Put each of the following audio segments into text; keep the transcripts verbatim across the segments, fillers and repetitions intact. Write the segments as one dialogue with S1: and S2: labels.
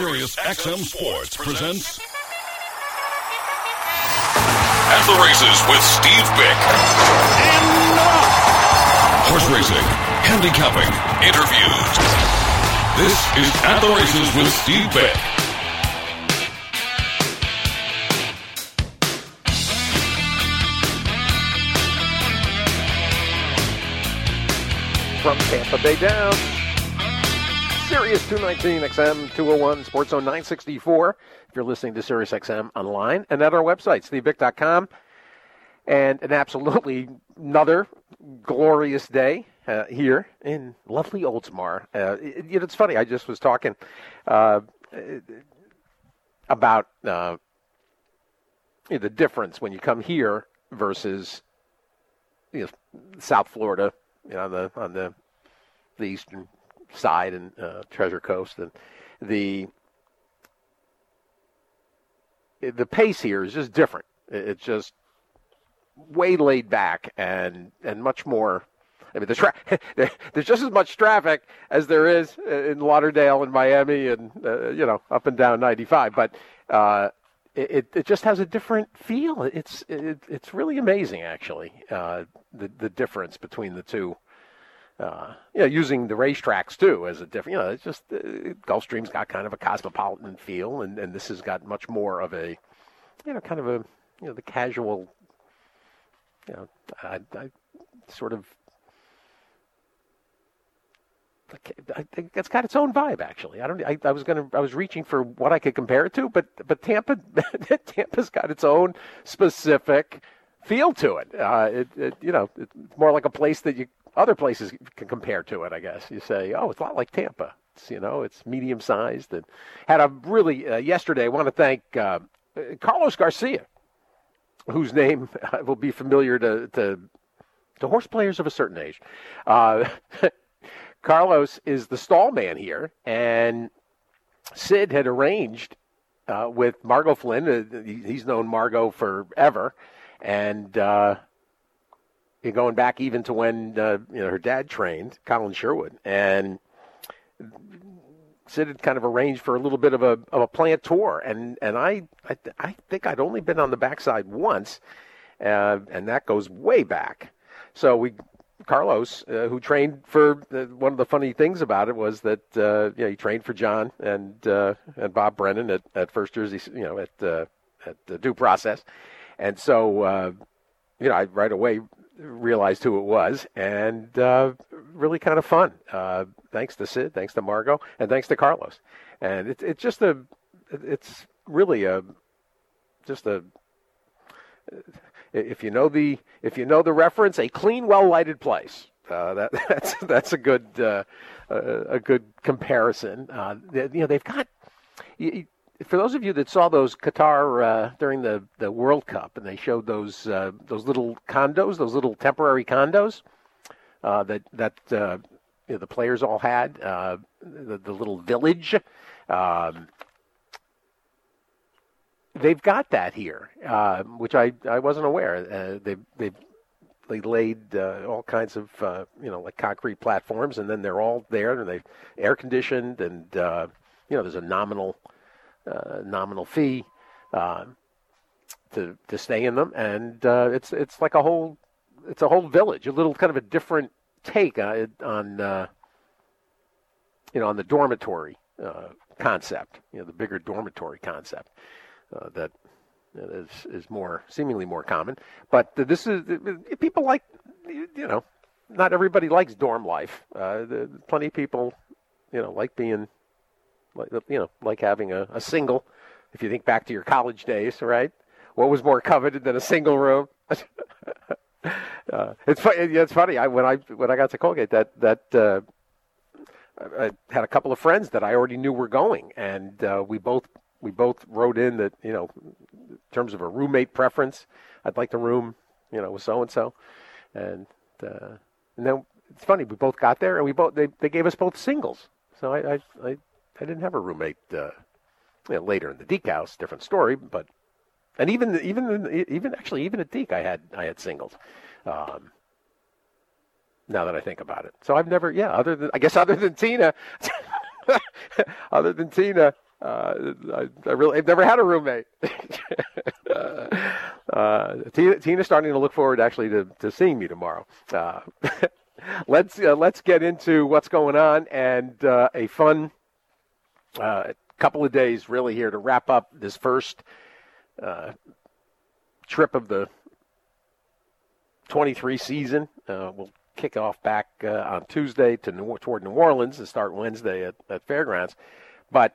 S1: Sirius X M Sports presents At the Races with Steve Bick. And uh, horse racing, handicapping, interviews. This is At the Races with Steve Bick.
S2: From Tampa Bay down, Sirius two nineteen X M two oh one, Sports Zone nine sixty-four. If you're listening to Sirius X M online and at our website, steve bick dot com. And an absolutely another glorious day uh, here in lovely Oldsmar. Uh, it, it, it's funny, I just was talking uh, about uh, you know, the difference when you come here versus you know, South Florida. You know, on the on the the eastern side and uh, Treasure Coast, and the the pace here is just different. It's just way laid back and and much more. I mean, the tra- there's just as much traffic as there is in Lauderdale and Miami, and uh, you know, up and down ninety-five. But uh, it it just has a different feel. It's it, it's really amazing, actually, uh, the the difference between the two. Uh, you know, using the racetracks too as a different. You know, it's just uh, Gulfstream's got kind of a cosmopolitan feel, and, and this has got much more of a, you know, kind of a, you know, the casual. You know, I, I sort of. I think it's got its own vibe, actually. I don't. I, I was gonna. I was reaching for what I could compare it to, but but Tampa, Tampa's got its own specific feel to it. Uh, it, it you know, it's more like a place that you other places can compare to it. I guess you say, oh, it's a lot like Tampa. It's, you know, it's medium sized and had a really uh, yesterday. I want to thank uh, Carlos Garcia, whose name will be familiar to to, to horse players of a certain age. Uh, Carlos is the stall man here, and Sid had arranged uh, with Margot Flynn. Uh, he's known Margot forever, and uh, going back even to when uh, you know her dad trained, Colin Sherwood, and Sid had kind of arranged for a little bit of a of a plant tour, and and I I, I think I'd only been on the backside once, uh, and that goes way back. So we. Carlos, uh, who trained for uh, one of the funny things about it was that uh, you know, he trained for John and uh, and Bob Brennan at, at First Jersey, you know, at uh, at uh, Due Process, and so uh, you know, I right away realized who it was, and uh, really kind of fun. Uh, thanks to Sid, thanks to Margot, and thanks to Carlos, and it's it's just a it's really a just a. If you know the if you know the reference, a clean, well-lighted place. Uh, that that's that's a good uh, uh, a good comparison. Uh, they, you know, they've got. You, for those of you that saw those Qatar uh, during the, the World Cup, and they showed those uh, those little condos, those little temporary condos uh, that that uh, you know, the players all had, uh, the, the little village. Um, They've got that here, uh, which I, I wasn't aware. Uh, they they they laid uh, all kinds of uh, you know like concrete platforms, and then they're all there, and they air conditioned, and uh, you know there's a nominal uh, nominal fee uh, to to stay in them, and uh, it's it's like a whole it's a whole village, a little kind of a different take on on uh, you know on the dormitory uh, concept, you know the bigger dormitory concept. Uh, that is is more seemingly more common, but this is people like you know not everybody likes dorm life. Uh, the, plenty of people you know like being like you know like having a, a single. If you think back to your college days, right? What was more coveted than a single room? uh, it's funny. It's funny. I when I when I got to Colgate, that that uh, I had a couple of friends that I already knew were going, and uh, we both. We both wrote in that, you know, in terms of a roommate preference, I'd like to room, you know, with so-and-so. And uh, and then it's funny, we both got there and we both, they, they gave us both singles. So I I, I, I didn't have a roommate uh, you know, later in the Deke house, different story. But, and even, even, even actually, even at Deke, I had, I had singles. Um, now that I think about it. So I've never, yeah, other than, I guess other than Tina, other than Tina, Uh, I, I really, I've never had a roommate. uh, Tina, Tina's starting to look forward actually to, to seeing me tomorrow. Uh, let's uh, let's get into what's going on and uh, a fun uh, couple of days really here to wrap up this first uh, trip of the twenty-three season. Uh, we'll kick off back uh, on Tuesday to New, toward New Orleans and start Wednesday at, at Fairgrounds, but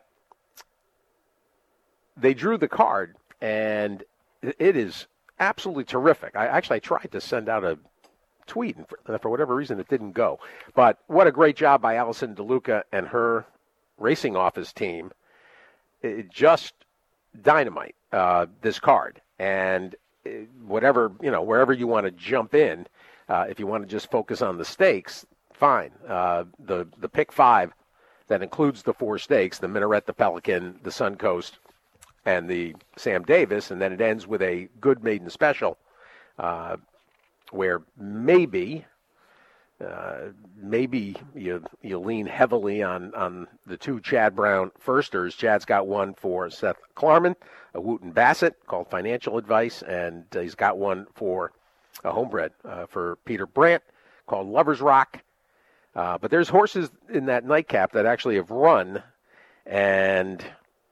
S2: they drew the card, and it is absolutely terrific. I actually I tried to send out a tweet, and for, for whatever reason it didn't go. But what a great job by Allison DeLuca and her racing office team. It just dynamite, uh, this card. And whatever, you know, wherever you want to jump in, uh, if you want to just focus on the stakes, fine. Uh, the, the pick five that includes the four stakes, the Minaret, the Pelican, the Suncoast, and the Sam Davis, and then it ends with a good maiden special, uh, where maybe, uh, maybe you you lean heavily on, on the two Chad Brown firsters. Chad's got one for Seth Klarman, a Wooten Bassett called Financial Advice, and uh, he's got one for a homebred uh, for Peter Brandt called Lover's Rock. Uh, but there's horses in that nightcap that actually have run, and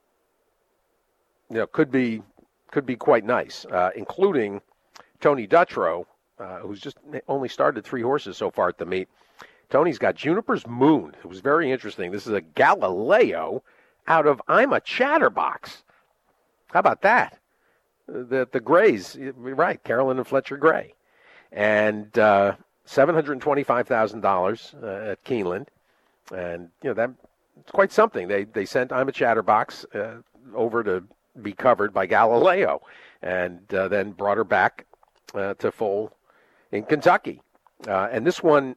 S2: you know, could be could be quite nice, uh, including Tony Dutrow, uh, who's just only started three horses so far at the meet. Tony's got Juniper's Moon. It was very interesting. This is a Galileo out of I'm a Chatterbox. How about that? The the Grays, right, Carolyn and Fletcher Gray. And uh, seven hundred twenty-five thousand dollars uh, at Keeneland. And, you know, that it's quite something. They, they sent I'm a Chatterbox uh, over to be covered by Galileo, and uh, then brought her back uh, to foal in Kentucky. Uh, and this one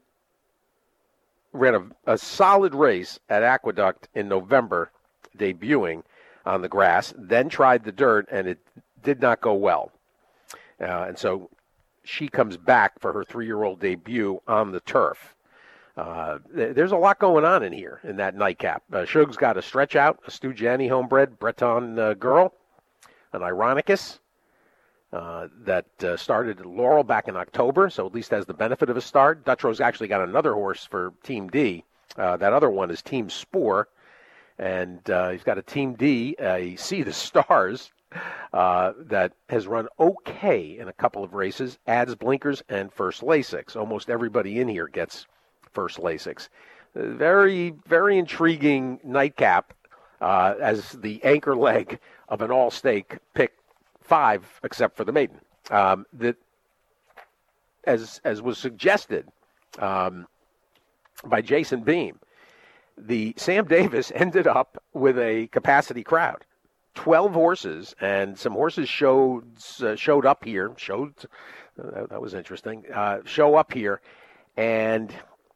S2: ran a, a solid race at Aqueduct in November, debuting on the grass, then tried the dirt, and it did not go well. Uh, and so she comes back for her three-year-old debut on the turf. Uh, there's a lot going on in here in that nightcap. Uh, Shug's got a stretch out, a Stu Janney homebred Breton uh, girl, an Ironicus uh, that uh, started at Laurel back in October, so at least has the benefit of a start. Dutrow's actually got another horse for Team D. Uh, that other one is Team Spore, and uh, he's got a Team D, a See the Stars, uh, that has run okay in a couple of races, adds blinkers and first Lasix. Almost everybody in here gets first Lasix. Very, very intriguing nightcap uh, as the anchor leg of an all-stake pick five, except for the maiden. Um, that, as as was suggested um, by Jason Beam, the Sam Davis ended up with a capacity crowd, twelve horses, and some horses showed uh, showed up here. Showed uh, that was interesting. Uh, show up here, and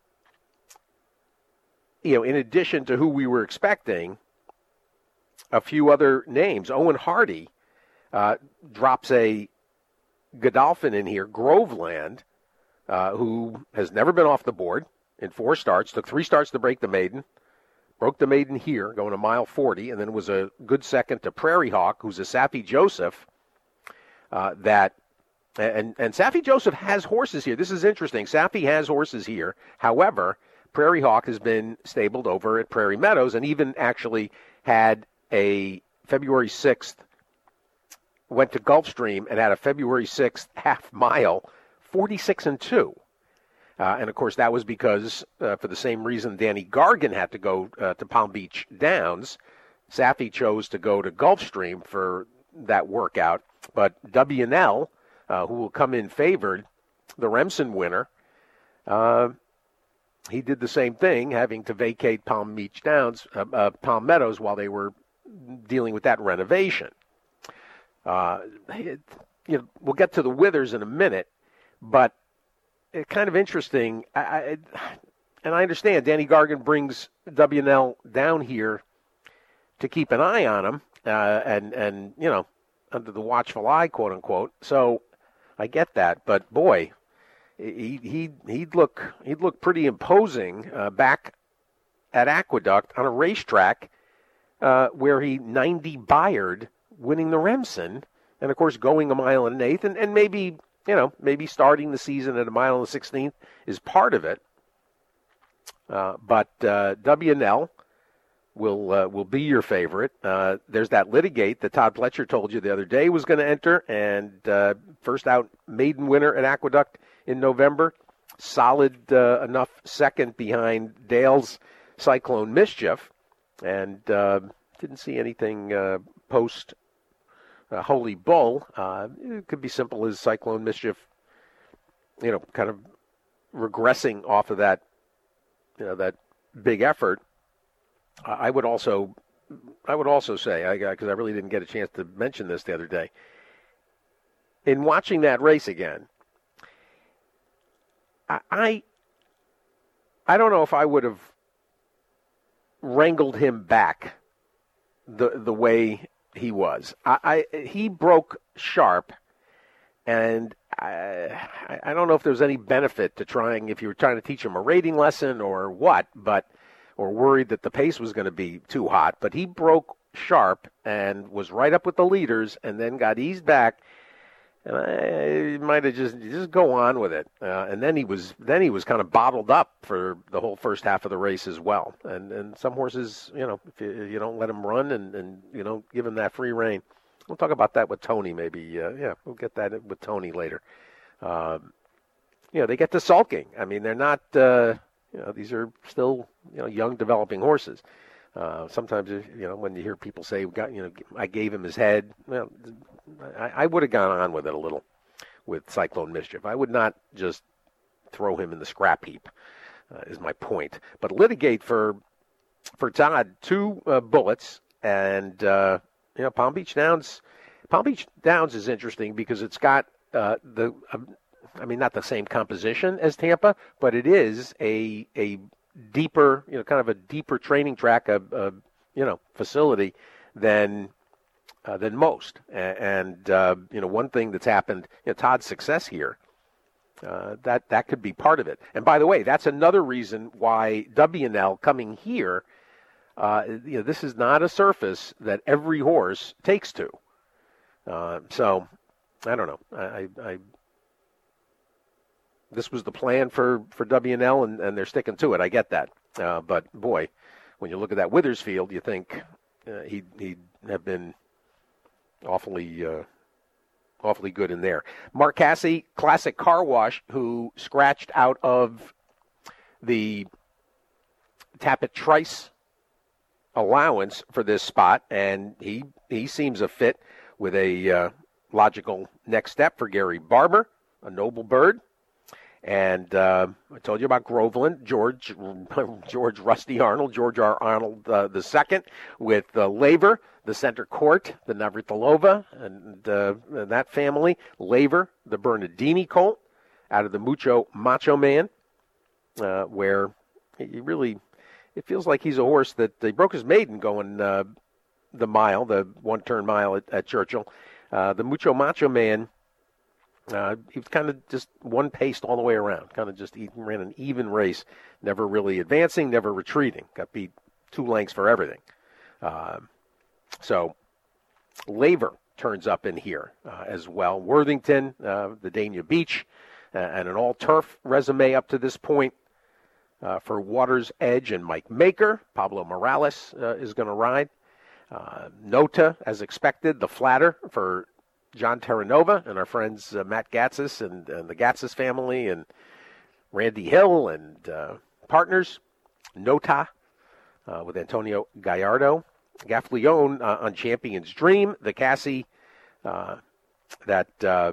S2: you know, in addition to who we were expecting, a few other names. Owen Hardy uh, drops a Godolphin in here, Groveland, uh, who has never been off the board in four starts, took three starts to break the maiden, broke the maiden here, going a mile forty, and then was a good second to Prairie Hawk, who's a Safi Joseph, uh, that, and, and Safi Joseph has horses here. This is interesting. Safi has horses here. However, Prairie Hawk has been stabled over at Prairie Meadows and even actually had a February sixth, went to Gulfstream and had a February sixth half mile, forty-six and two. Uh, and, of course, that was because, uh, for the same reason Danny Gargan had to go uh, to Palm Beach Downs, Safi chose to go to Gulfstream for that workout. But W and L, uh, who will come in favored, the Remsen winner, uh, he did the same thing, having to vacate Palm Beach Downs, uh, uh, Palm Meadows, while they were dealing with that renovation. Uh, it, you know, we'll get to the Withers in a minute, but it's kind of interesting. I, I, and I understand Danny Gargan brings W and L down here to keep an eye on him, uh, and and you know, under the watchful eye, quote unquote. So I get that, but boy, he he he'd look he'd look pretty imposing uh, back at Aqueduct on a racetrack uh, where he ninety Bayard, winning the Remsen, and of course going a mile and an eighth, and, and maybe, you know, maybe starting the season at a mile and a sixteenth is part of it. Uh, but uh, W and L will uh, will be your favorite. Uh, there's that Litigate that Todd Pletcher told you the other day was going to enter, and uh, first out maiden winner at Aqueduct in November. Solid uh, enough second behind Dale's Cyclone Mischief, and uh, didn't see anything uh, post uh, Holy Bull. Uh, it could be simple as Cyclone Mischief, you know, kind of regressing off of that, you know, that big effort. I would also, I would also say, because I, I really didn't get a chance to mention this the other day, in watching that race again, I, I, I don't know if I would have wrangled him back the the way he was. I, I he broke sharp, and I, I don't know if there was any benefit to trying, if you were trying to teach him a rating lesson or what, but. Or worried that the pace was going to be too hot, but he broke sharp and was right up with the leaders, and then got eased back. And I might have just just go on with it. Uh, and then he was then he was kind of bottled up for the whole first half of the race as well. And and some horses, you know, if you, if you don't let them run and, and you don't give them that free rein, we'll talk about that with Tony maybe. Uh, yeah, we'll get that with Tony later. Um, you know, they get to sulking. I mean, they're not. Uh, You know, these are still, you know, young developing horses. Uh, sometimes, you know, when you hear people say, "Got, you know, I gave him his head," well, I, I would have gone on with it a little with Cyclone Mischief. I would not just throw him in the scrap heap, uh, is my point. But Litigate for for Todd, two uh, bullets, and uh, you know, Palm Beach Downs. Palm Beach Downs is interesting because it's got uh, the. Uh, I mean, not the same composition as Tampa, but it is a a deeper, you know, kind of a deeper training track, a, a you know, facility than uh, than most. And, and uh, you know, one thing that's happened, you know, Todd's success here, uh, that that could be part of it. And by the way, that's another reason why W and L coming here, uh, you know, this is not a surface that every horse takes to. Uh, so, I don't know. I. I This was the plan for, for W and L, and, and they're sticking to it. I get that. Uh, but, boy, when you look at that Withersfield, you think uh, he'd, he'd have been awfully uh, awfully good in there. Mark Casse, Classic Car Wash, who scratched out of the Tapit Trice allowance for this spot, and he, he seems a fit with a uh, logical next step for Gary Barber, a noble bird. And uh, I told you about Groveland, George George Rusty Arnold, George R. Arnold uh, the second, with uh, Laver, the center court, the Navratilova, and, uh, and that family. Laver, the Bernardini colt, out of the Mucho Macho Man, uh, where he really, it feels like he's a horse that he broke his maiden going uh, the mile, the one-turn mile at, at Churchill. Uh, the Mucho Macho Man. Uh, he was kind of just one-paced all the way around, kind of just he ran an even race, never really advancing, never retreating. Got beat two lengths for everything. Uh, so Laver turns up in here uh, as well. Worthington, uh, the Dania Beach, uh, and an all-turf resume up to this point uh, for Waters Edge and Mike Maker. Pablo Morales uh, is going to ride. Uh, Nota, as expected, the flatter for John Terranova and our friends uh, Matt Gatsis and, and the Gatsis family and Randy Hill and uh, partners. Nota uh, with Antonio Gallardo. Gaffleone uh, on Champion's Dream. The Casse uh, that uh,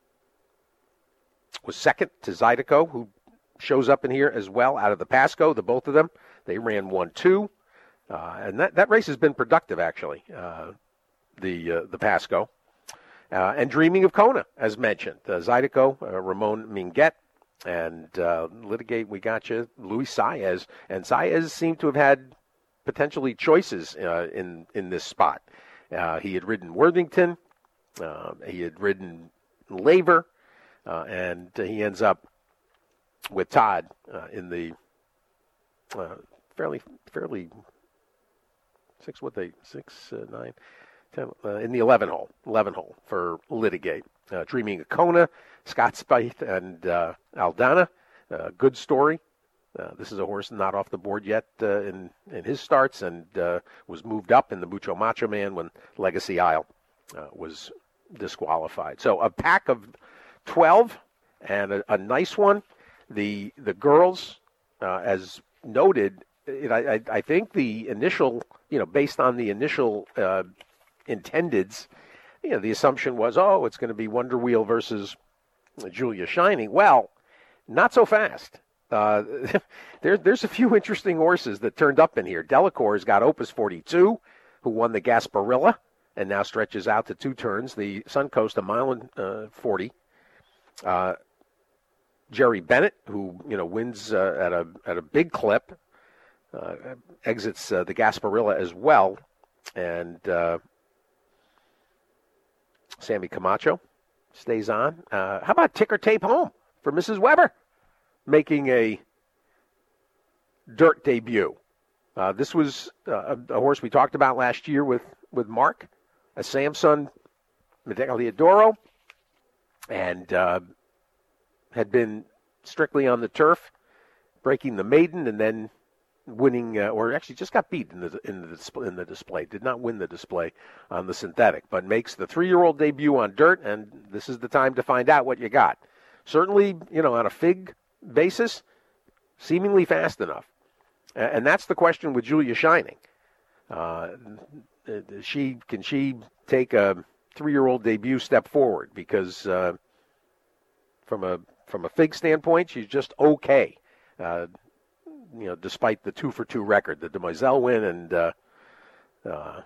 S2: was second to Zydeco, who shows up in here as well out of the Pasco, the both of them. They ran one two. Uh, and that, that race has been productive, actually, uh, the uh, the Pasco. Uh, and Dreaming of Kona, as mentioned. Uh, Zydeco, uh, Ramon Minguet, and uh, Litigate, we got you, Luis Saez. And Saez seemed to have had potentially choices uh, in, in this spot. Uh, he had ridden Worthington. Uh, he had ridden Laver. Uh, and he ends up with Todd uh, in the uh, fairly fairly six, what they, six, uh, nine, ten, uh, in the eleven hole, eleven hole for Litigate. Uh, Dreaming of Kona, Scott Spieth, and uh, Aldana. Uh, good story. Uh, this is a horse not off the board yet uh, in, in his starts, and uh, was moved up in the Mucho Macho Man when Legacy Isle uh, was disqualified. So a pack of twelve and a, a nice one. The the girls, uh, as noted, it, I, I think the initial, you know, based on the initial uh, intendeds, you know, the assumption was, oh, it's going to be Wonder Wheel versus Julia Shining. Well, not so fast. Uh, there, there's a few interesting horses that turned up in here. Delacour's got Opus forty-two, who won the Gasparilla, and now stretches out to two turns. The Suncoast, a mile and uh, forty. Uh, Jerry Bennett, who you know wins uh, at a at a big clip, uh, exits uh, the Gasparilla as well, and uh, Sammy Camacho stays on. Uh, how about Ticker Tape Home for Missus Weber, making a dirt debut? Uh, this was uh, a, a horse we talked about last year with, with Mark, a Samson Medagliadoro, and uh, had been strictly on the turf, breaking the maiden and then winning, uh, or actually just got beat in the in the display, in the display. Did not win the display on the synthetic, but makes the three-year-old debut on dirt, and this is the time to find out what you got. Certainly, you know, on a fig basis, seemingly fast enough. And that's the question with Julia Shining. Uh, she can she take a three-year-old debut step forward? Because uh, from a from a fig standpoint, she's just okay. Uh, you know, despite the two for two record, the Demoiselle win and uh, uh,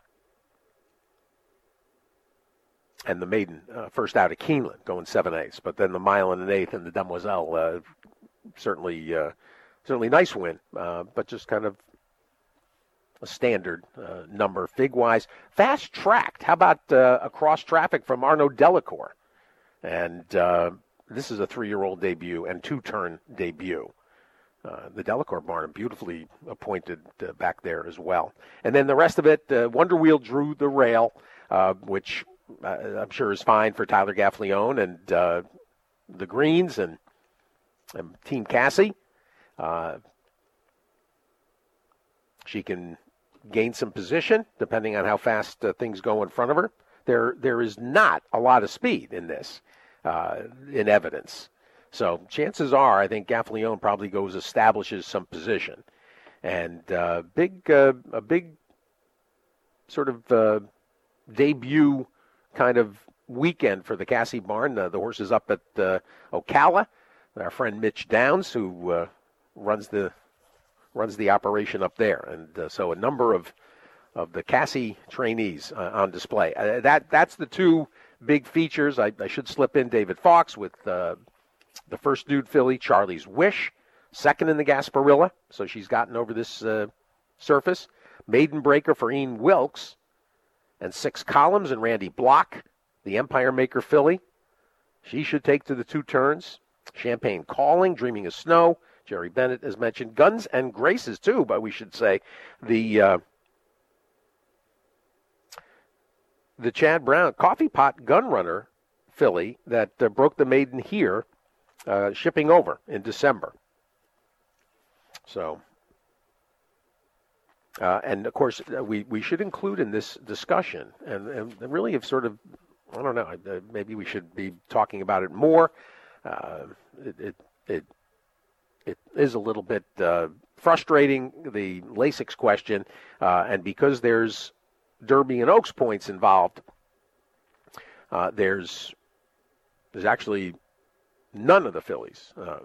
S2: and the maiden uh, first out of Keeneland, going seven eighths, but then the mile and an eighth and the Demoiselle, uh, certainly uh, certainly nice win, uh, but just kind of a standard uh, number fig-wise. Fast tracked. How about uh, across traffic from Arnaud Delacour? And uh, this is a three-year-old debut and two-turn debut. Uh, the Delacour barn, beautifully appointed uh, back there as well. And then the rest of it, uh, Wonder Wheel drew the rail, uh, which uh, I'm sure is fine for Tyler Gaffalione and uh, the Greens and, and Team Cassie. Uh, she can gain some position depending on how fast uh, things go in front of her. There, there is not a lot of speed in this, uh, in evidence. So chances are, I think Gaffalione probably goes, establishes some position, and uh, big, uh, a big sort of uh, debut kind of weekend for the Cassie barn. Uh, the horse is up at uh, Ocala. Our friend Mitch Downs, who uh, runs the runs the operation up there, and uh, so a number of of the Cassie trainees uh, on display. Uh, that that's the two big features. I, I should slip in David Fox with. Uh, The first nude filly, Charlie's Wish, second in the Gasparilla, so she's gotten over this uh, surface. Maiden Breaker for Ian Wilkes, and Six Columns and Randy Block, the Empire Maker filly. She should take to the two turns. Champagne Calling, Dreaming of Snow, Jerry Bennett, as mentioned. Guns and Graces, too, but we should say. The uh, the Chad Brown Coffee Pot Gun Runner filly that uh, broke the maiden here, Uh, shipping over in December. So, uh, and of course, uh, we, we should include in this discussion, and, and really have sort of, I don't know, uh, maybe we should be talking about it more. Uh, it, it, it, it is a little bit uh, frustrating, the Lasix question, uh, and because there's Derby and Oaks points involved, uh, there's there's actually none of the fillies uh,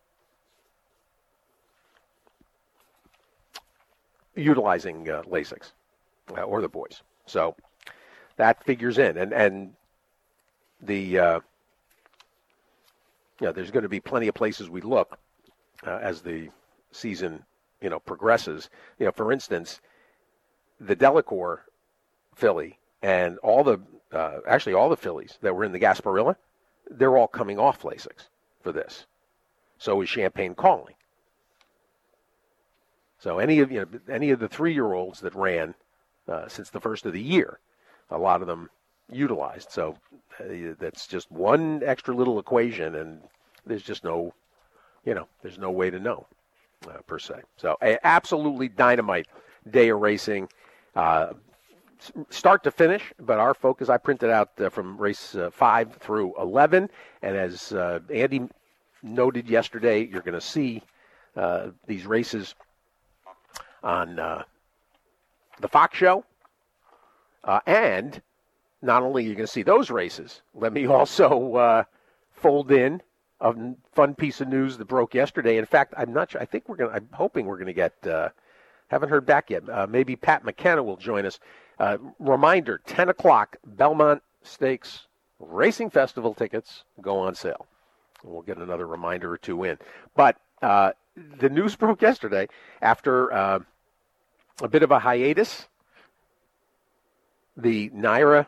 S2: utilizing uh, Lasix uh, or the boys. So that figures in. And, and the, uh, you know, there's going to be plenty of places we look uh, as the season, you know, progresses. You know, for instance, the Delacour filly and all the, uh, actually all the fillies that were in the Gasparilla, they're all coming off Lasix for this. So is Champagne Calling. So any of you know any of the three-year-olds that ran uh, since the first of the year. A lot of them utilized. So uh, that's just one extra little equation, and there's just no, you know, there's no way to know uh, per se. So a absolutely dynamite day of racing, uh, start to finish. But our focus, I printed out uh, from race uh, five through eleven, and as uh, Andy noted yesterday, you're going to see uh, these races on uh, the Fox show. Uh, and not only are you going to see those races, let me also uh, fold in a fun piece of news that broke yesterday. In fact, I'm not sure. I think we're going. I'm hoping we're going to get. Uh, haven't heard back yet. Uh, maybe Pat McKenna will join us. Uh, reminder: ten o'clock, Belmont Stakes Racing Festival tickets go on sale. We'll get another reminder or two in. But uh, the news broke yesterday after uh, a bit of a hiatus. The NYRA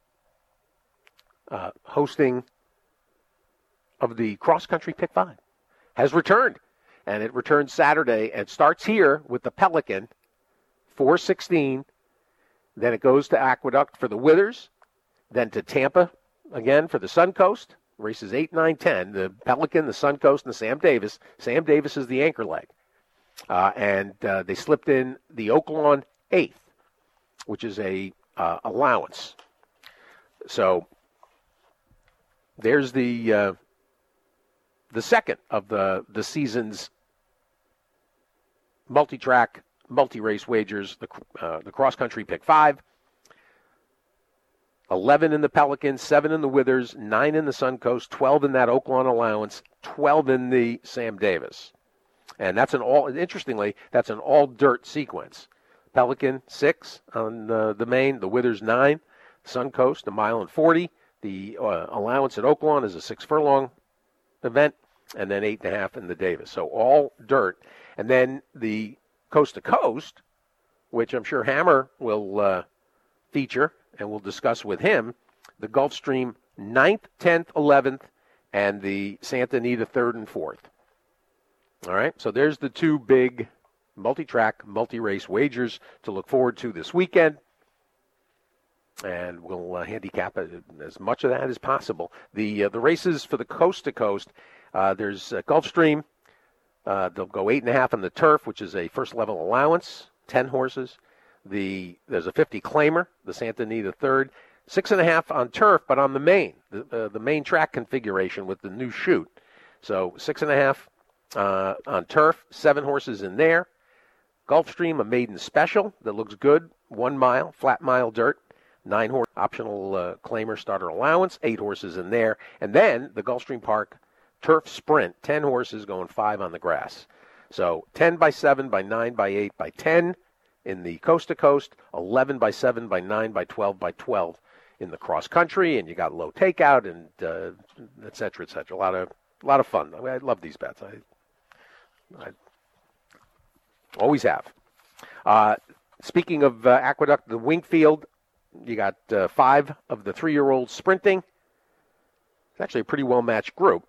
S2: uh, hosting of the Cross Country Pick Five has returned, and it returns Saturday and starts here with the Pelican, four sixteen. Then it goes to Aqueduct for the Withers, then to Tampa again for the Suncoast, races eight, nine, ten. The Pelican, the Suncoast, and the Sam Davis. Sam Davis is the anchor leg. Uh, and uh, they slipped in the Oaklawn eighth, which is a uh, allowance. So there's the uh, the second of the, the season's multi-track, multi-race wagers, the, uh, the cross-country pick five. eleven in the Pelican, seven in the Withers, nine in the Suncoast, twelve in that Oaklawn allowance, twelve in the Sam Davis. And that's an all, interestingly, that's an all-dirt sequence. Pelican, six on uh, the main, the Withers, nine, Suncoast, a mile and forty. The uh, allowance at Oaklawn is a six-furlong event, and then eight and a half in the Davis. So all dirt. And then the coast-to-coast, which I'm sure Hammer will uh, feature, and we'll discuss with him, the Gulfstream ninth, tenth, eleventh, and the Santa Anita third and fourth. All right, so there's the two big multi-track, multi-race wagers to look forward to this weekend. And we'll uh, handicap as much of that as possible. The uh, the races for the coast-to-coast, uh, there's uh, Gulfstream. Uh, they'll go eight and a half on the turf, which is a first-level allowance, ten horses. The There's a fifty claimer, the Santa Anita third. Six and a half on turf, but on the main, the, uh, the main track configuration with the new chute. So six and a half uh, on turf, seven horses in there. Gulfstream, a maiden special that looks good, one mile, flat mile dirt. Nine horse optional uh, claimer starter allowance, eight horses in there. And then the Gulfstream Park Turf Sprint, ten horses going five on the grass. So ten by seven by nine by eight by ten in the coast-to-coast, eleven by seven by nine by twelve by twelve in the cross-country, and you got low takeout and uh, et cetera, et cetera. A lot of, a lot of fun. I, mean, I love these bets. I, I always have. Uh, speaking of uh, Aqueduct, the Wingfield, you got uh, five of the three-year-olds sprinting. It's actually a pretty well-matched group.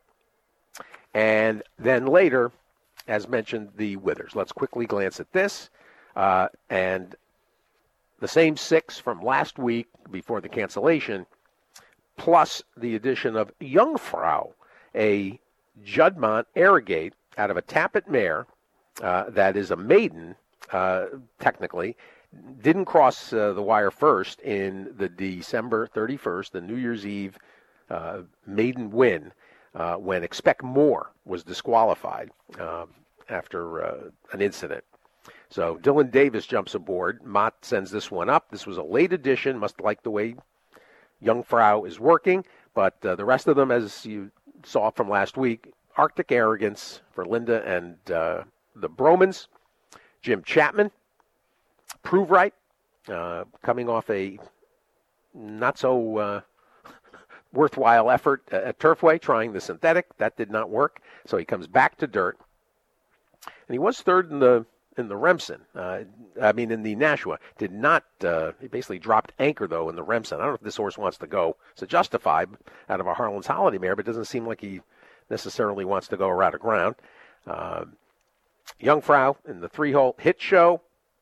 S2: And then later, as mentioned, the Withers. Let's quickly glance at this. Uh, and the same six from last week before the cancellation, plus the addition of Jungfrau, a Juddmonte Arrogate out of a Tappet mare uh, that is a maiden, uh, technically. Didn't cross uh, the wire first in the December thirty-first, the New Year's Eve uh, maiden win, uh, when Expect More was disqualified uh, after uh, an incident. So Dylan Davis jumps aboard. Mott sends this one up. This was a late addition. Must like the way Jungfrau is working. But uh, the rest of them, as you saw from last week, Arctic Arrogance for Linda and uh, the Bromans. Jim Chapman. Prove Right, uh, coming off a not so uh, worthwhile effort at Turfway, trying the synthetic. That did not work, so he comes back to dirt. And he was third in the in the Remsen. Uh, I mean, in the Nashua. Did not, uh, he basically dropped anchor, though, in the Remsen. I don't know if this horse wants to go. It's a Justified out of a Harlan's Holiday mare, but it doesn't seem like he necessarily wants to go around the ground. Uh, Jungfrau in the three-hole hit show.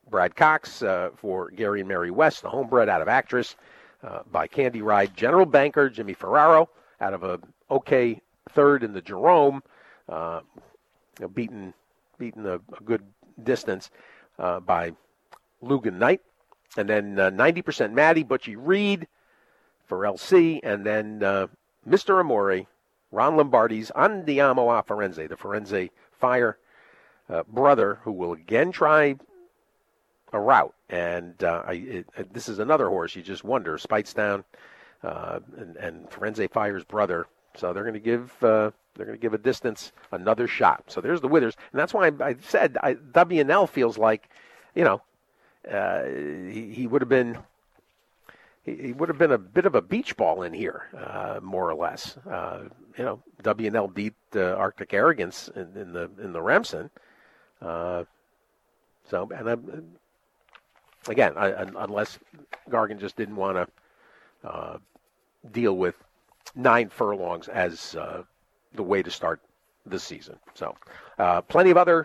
S2: Brad Cox uh, for Gary and Mary West, the homebred out of Actress uh, by Candy Ride. General Banker, Jimmy Ferraro, out of a okay third in the Jerome, uh, you know, beaten, beaten a, a good distance uh, by Lugan Knight. And then uh, ninety percent Maddie, Butchie Reed for L C. And then uh, Mister Amore, Ron Lombardi's Andiamo a Firenze, the Firenze Fire uh, brother, who will again try a route. And uh, I, it, this is another horse you just wonder. Speightstown uh, and, and Firenze Fire's brother. So they're going to give uh, they're going to give a distance another shot. So there's the Withers, and that's why I, I said I, W and L feels like, you know, uh, he, he would have been he, he would have been a bit of a beach ball in here, uh, more or less. Uh, you know, W and L beat uh, Arctic Arrogance in, in the in the Remsen. Uh, so and I'm, again, I, unless Gargan just didn't want to uh, deal with nine furlongs as uh, the way to start this season. So uh, plenty of other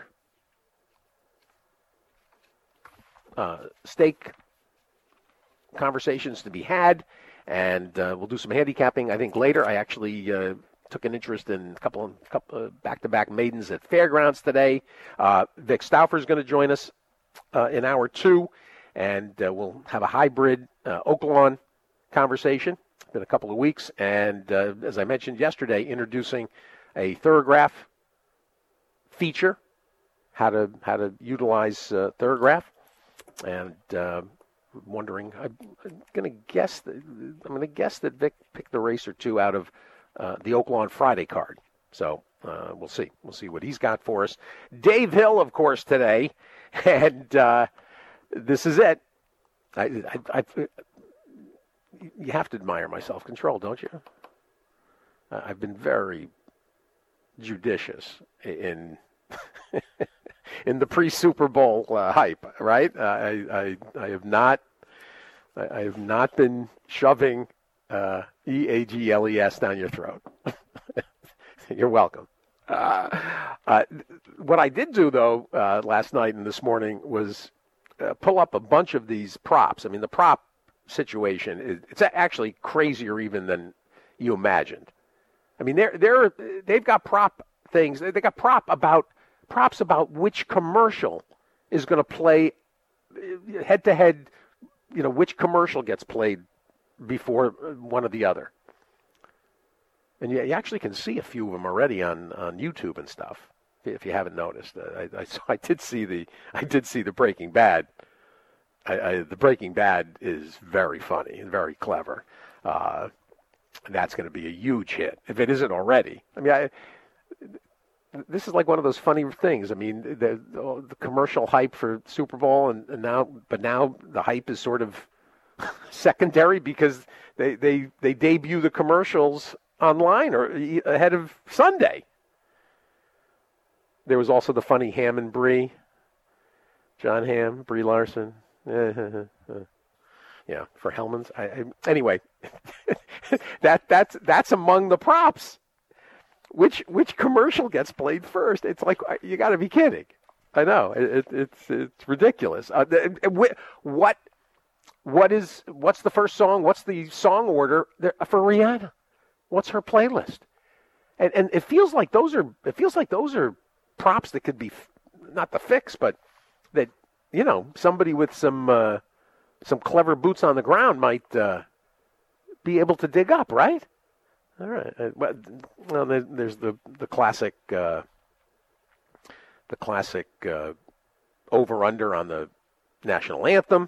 S2: uh, stake conversations to be had, and uh, we'll do some handicapping, I think, later. I actually uh, took an interest in a couple of couple of back-to-back maidens at Fairgrounds today. Uh, Vic Stauffer is going to join us uh, in hour two, and uh, we'll have a hybrid uh, Oaklawn conversation. Been a couple of weeks, and uh, as I mentioned yesterday, introducing a Thorograph feature, how to how to utilize uh, Thorograph, and uh, wondering. I'm, I'm going to guess that I'm going to guess that Vic picked the race or two out of uh, the Oaklawn Friday card. So uh, we'll see. We'll see what he's got for us. Dave Hill, of course, today, and uh, this is it. I. I, I You have to admire my self-control, don't you? Uh, I've been very judicious in in the pre-Super Bowl uh, hype, right? Uh, I, I I have not I, I have not been shoving uh, E A G L E S down your throat. You're welcome. Uh, uh, what I did do, though, uh, last night and this morning was uh, pull up a bunch of these props. I mean, the prop situation, it's actually crazier even than you imagined. I mean, they're they're they've got prop things. They got prop about props about which commercial is going to play head to head. You know, which commercial gets played before one or the other. And you, you actually can see a few of them already on, on YouTube and stuff. If you haven't noticed, I, I, I did see the I did see the Breaking Bad. I, I, the Breaking Bad is very funny and very clever. Uh, and that's going to be a huge hit, if it isn't already. I mean, I, this is like one of those funny things. I mean, the, the commercial hype for Super Bowl, and, and now, but now the hype is sort of secondary because they, they, they debut the commercials online or ahead of Sunday. There was also the funny Ham and Brie, John Hamm, Brie Larson. Yeah, for Hellman's. I, I, anyway, that that's that's among the props. Which which commercial gets played first? It's like, you got to be kidding. I know it, it, it's it's ridiculous. Uh, what what is what's the first song? What's the song order for Rihanna? What's her playlist? And and it feels like those are it feels like those are props that could be not the fix, but that. You know, somebody with some uh, some clever boots on the ground might uh, be able to dig up, right? All right. Uh, well, there's the the classic uh, the classic uh, over under on the national anthem.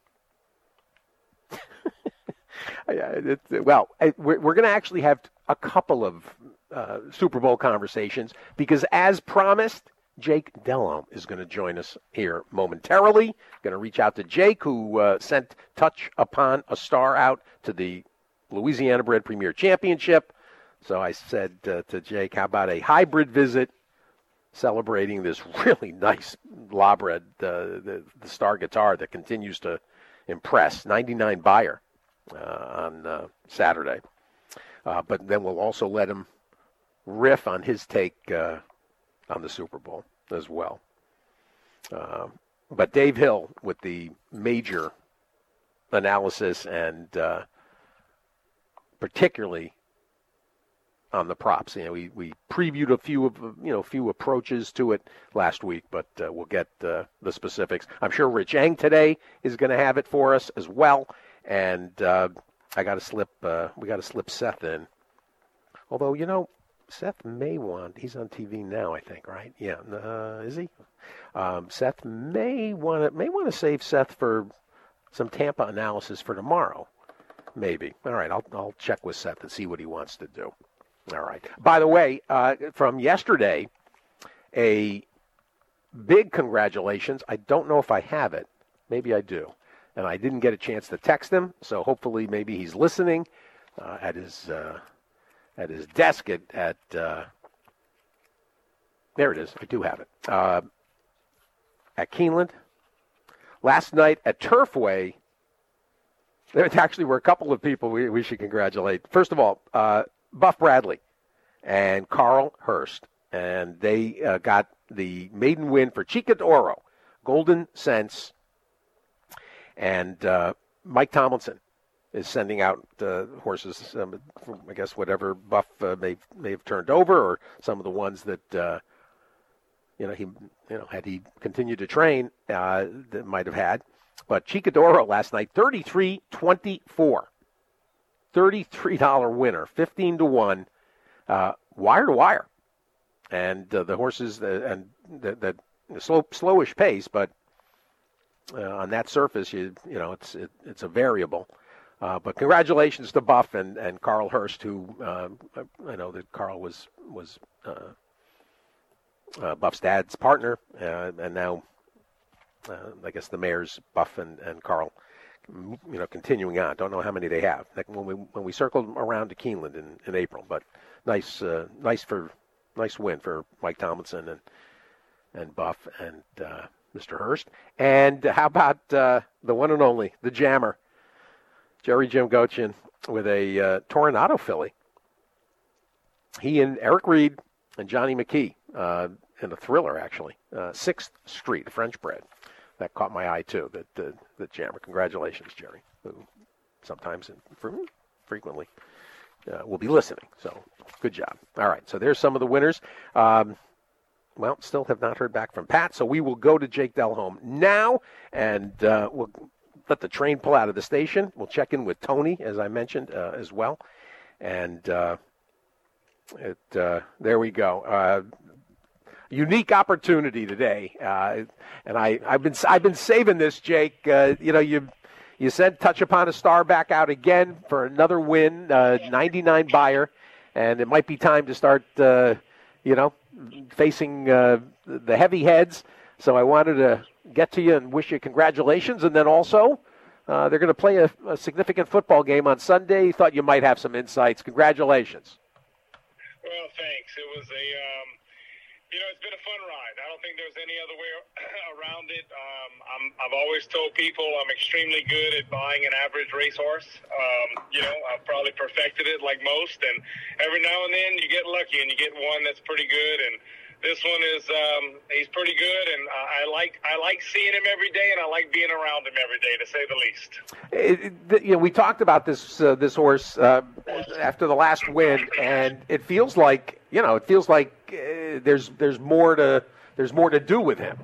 S2: it, it, well, it, we're, we're going to actually have a couple of uh, Super Bowl conversations because, as promised, Jake Delhomme is going to join us here momentarily. Going to reach out to Jake, who uh, sent Touch Upon a Star out to the Louisiana Bred Premier Championship. So I said uh, to Jake, how about a hybrid visit celebrating this really nice Labred, uh, the, the Star guitar that continues to impress. ninety-nine buyer uh, on uh, Saturday. Uh, but then we'll also let him riff on his take uh, on the Super Bowl as well. Uh, but Dave Hill with the major analysis and uh, particularly on the props. You know, we, we previewed a few of you know a few approaches to it last week, but uh, we'll get uh, the specifics. I'm sure Rich Eng today is going to have it for us as well, and uh, I got to slip. Uh, we got to slip Seth in. Although you know, Seth may want. He's on T V now, I think, right? Yeah, uh, is he? Um, Seth may want to may want to save Seth for some Tampa analysis for tomorrow, maybe. All right, I'll I'll check with Seth and see what he wants to do. All right. By the way, uh, from yesterday, a big congratulations. I don't know if I have it. Maybe I do. And I didn't get a chance to text him, so hopefully maybe he's listening uh, at his uh, at his desk at, at uh, there it is. I do have it. Uh, at Keeneland. Last night at Turfway, there actually were a couple of people we, we should congratulate. First of all, uh, Buff Bradley and Carl Hurst, and they uh, got the maiden win for Chica d'Oro, Golden Sense, and uh, Mike Tomlinson is sending out uh, horses um, from, I guess, whatever Buff uh, may may have turned over, or some of the ones that uh, you know he you know had he continued to train uh, that might have had. But Chica d'Oro last night, thirty-three twenty-four. thirty-three dollars winner, fifteen to one, uh, wire to wire. And uh, the horses, uh, and the, the, the slow, slowish pace, but uh, on that surface, you you know, it's it, it's a variable. Uh, but congratulations to Buff and, and Carl Hurst, who uh, I know that Carl was was uh, uh, Buff's dad's partner, uh, and now uh, I guess the mayor's Buff and, and Carl. You know, continuing on. Don't know how many they have. Like when we when we circled around to Keeneland in, in April, but nice, uh, nice for nice win for Mike Tomlinson and and Buff and uh, Mister Hurst. And how about uh, the one and only, the Jammer, Jerry Jim Gochin with a uh, Toronado filly. He and Eric Reed and Johnny McKee uh, in a thriller, actually. Uh, Sixth Street, French bred. That caught my eye, too, that uh, that Jammer. Congratulations, Jerry, who sometimes and frequently uh, will be listening. So good job. All right, so there's some of the winners. Um, well, still have not heard back from Pat, so we will go to Jake Delhomme now, and uh, we'll let the train pull out of the station. We'll check in with Tony, as I mentioned, uh, as well. And uh, it uh, there we go. Uh, Unique opportunity today, uh, and I, I've been I've been saving this, Jake. Uh, you know, you you said touch upon a star back out again for another win, uh, ninety-nine buyer, and it might be time to start, uh, you know, facing uh, the heavy heads. So I wanted to get to you and wish you congratulations, and then also uh, they're going to play a, a significant football game on Sunday. Thought you might have some insights. Congratulations.
S3: Well, thanks. It was a. Um... You know, it's been a fun ride. I don't think there's any other way around it. Um, I'm, I've always told people I'm extremely good at buying an average racehorse. Um, you know, I've probably perfected it like most, and every now and then you get lucky and you get one that's pretty good. And this one is um, he's pretty good, and I, I like I like seeing him every day, and I like being around him every day, to say the least.
S2: It, it, you know, we talked about this uh, this horse uh, after the last win, and it feels like you know it feels like uh, there's there's more to there's more to do with him.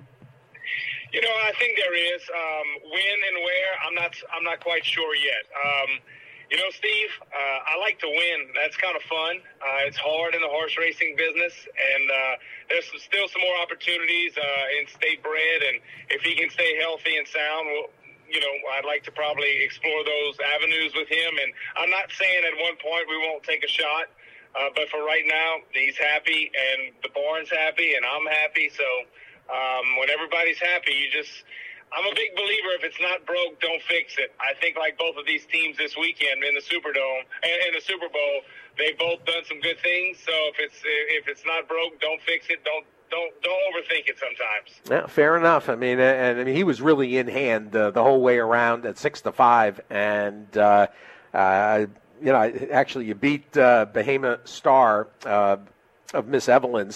S3: You know, I think there is. Um, when and where, I'm not I'm not quite sure yet. Um, You know, Steve, uh, I like to win. That's kind of fun. Uh, it's hard in the horse racing business, and uh, there's some, still some more opportunities uh, in state bred, and if he can stay healthy and sound, well, you know, I'd like to probably explore those avenues with him. And I'm not saying at one point we won't take a shot, uh, but for right now, he's happy, and the barn's happy, and I'm happy. So um, when everybody's happy, you just – I'm a big believer, if it's not broke, don't fix it. I think like both of these teams this weekend in the Superdome and in the Super Bowl, they've both done some good things. So if it's if it's not broke, don't fix it. Don't don't don't overthink it sometimes.
S2: Yeah, fair enough. I mean, and I mean he was really in hand uh, the whole way around at six to five, and uh, uh, you know actually you beat uh, Bahama Star uh, of Miss Evelyn's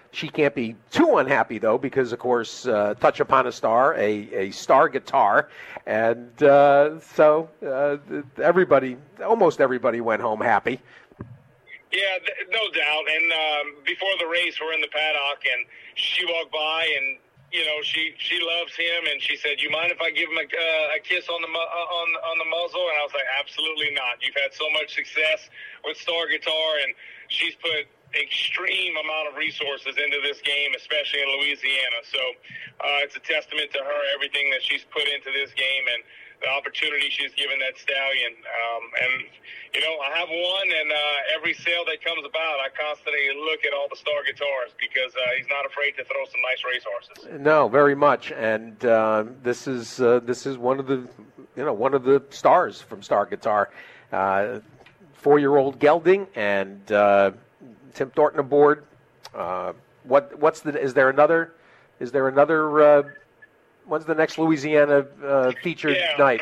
S2: She can't be too unhappy, though, because, of course, uh, Touch Upon a Star, a, a star guitar. And uh, so uh, everybody, almost everybody went home happy.
S3: Yeah, th- no doubt. And um, before the race, we're in the paddock, and she walked by, and, you know, she, she loves him, and she said, "You mind if I give him a, uh, a kiss on the mu- uh, on on the muzzle?" And I was like, "Absolutely not. You've had so much success with Star Guitar, and she's put extreme amount of resources into this game, especially in Louisiana. So uh, it's a testament to her, everything that she's put into this game, and the opportunity she's given that stallion. Um, and, you know, I have one, and uh, every sale that comes about, I constantly look at all the Star guitars because uh, he's not afraid to throw some nice racehorses.
S2: No, very much. And uh, this is uh, this is one of the, you know, one of the stars from Star Guitar. Uh, four-year-old gelding and uh, Tim Thornton aboard. Uh, what what's the? Is there another? Is there another? Uh, when's the next Louisiana uh, featured
S3: yeah.
S2: night?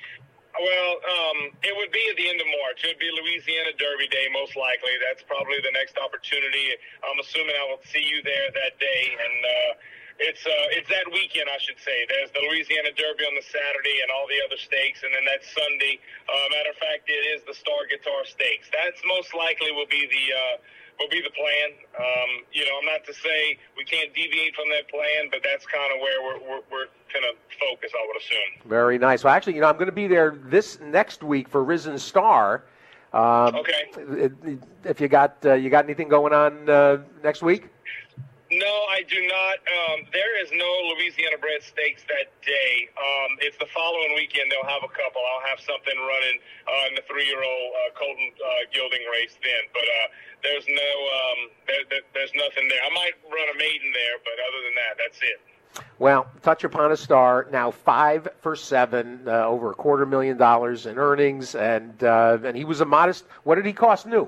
S3: Well, um, it would be at the end of March. It would be Louisiana Derby Day, most likely. That's probably the next opportunity. I'm assuming I will see you there that day, and uh, it's uh, it's that weekend, I should say. There's the Louisiana Derby on the Saturday and all the other stakes, and then that Sunday. Uh, matter of fact, it is the Star Guitar Stakes. That's most likely will be the uh, will be the plan. Um, you know, I'm not to say we can't deviate from that plan, but that's kind of where we're we're, we're going to focus, I would assume.
S2: Very nice. Well, actually, you know, I'm going to be there this next week for Risen Star. Um,
S3: okay.
S2: If you got uh, you got anything going on uh, next week?
S3: No, I do not. Um, there is no Louisiana bred stakes that day. Um, it's the following weekend. They'll have a couple. I'll have something running uh, in the three-year-old uh, Colton uh, Gilding race then. But uh, there's no, um, there, there, there's nothing there. I might run a maiden there, but other than that, that's it.
S2: Well, Touch Upon a Star, now five for seven, uh, over a quarter million dollars in earnings, and uh, and he was a modest. What did he cost new?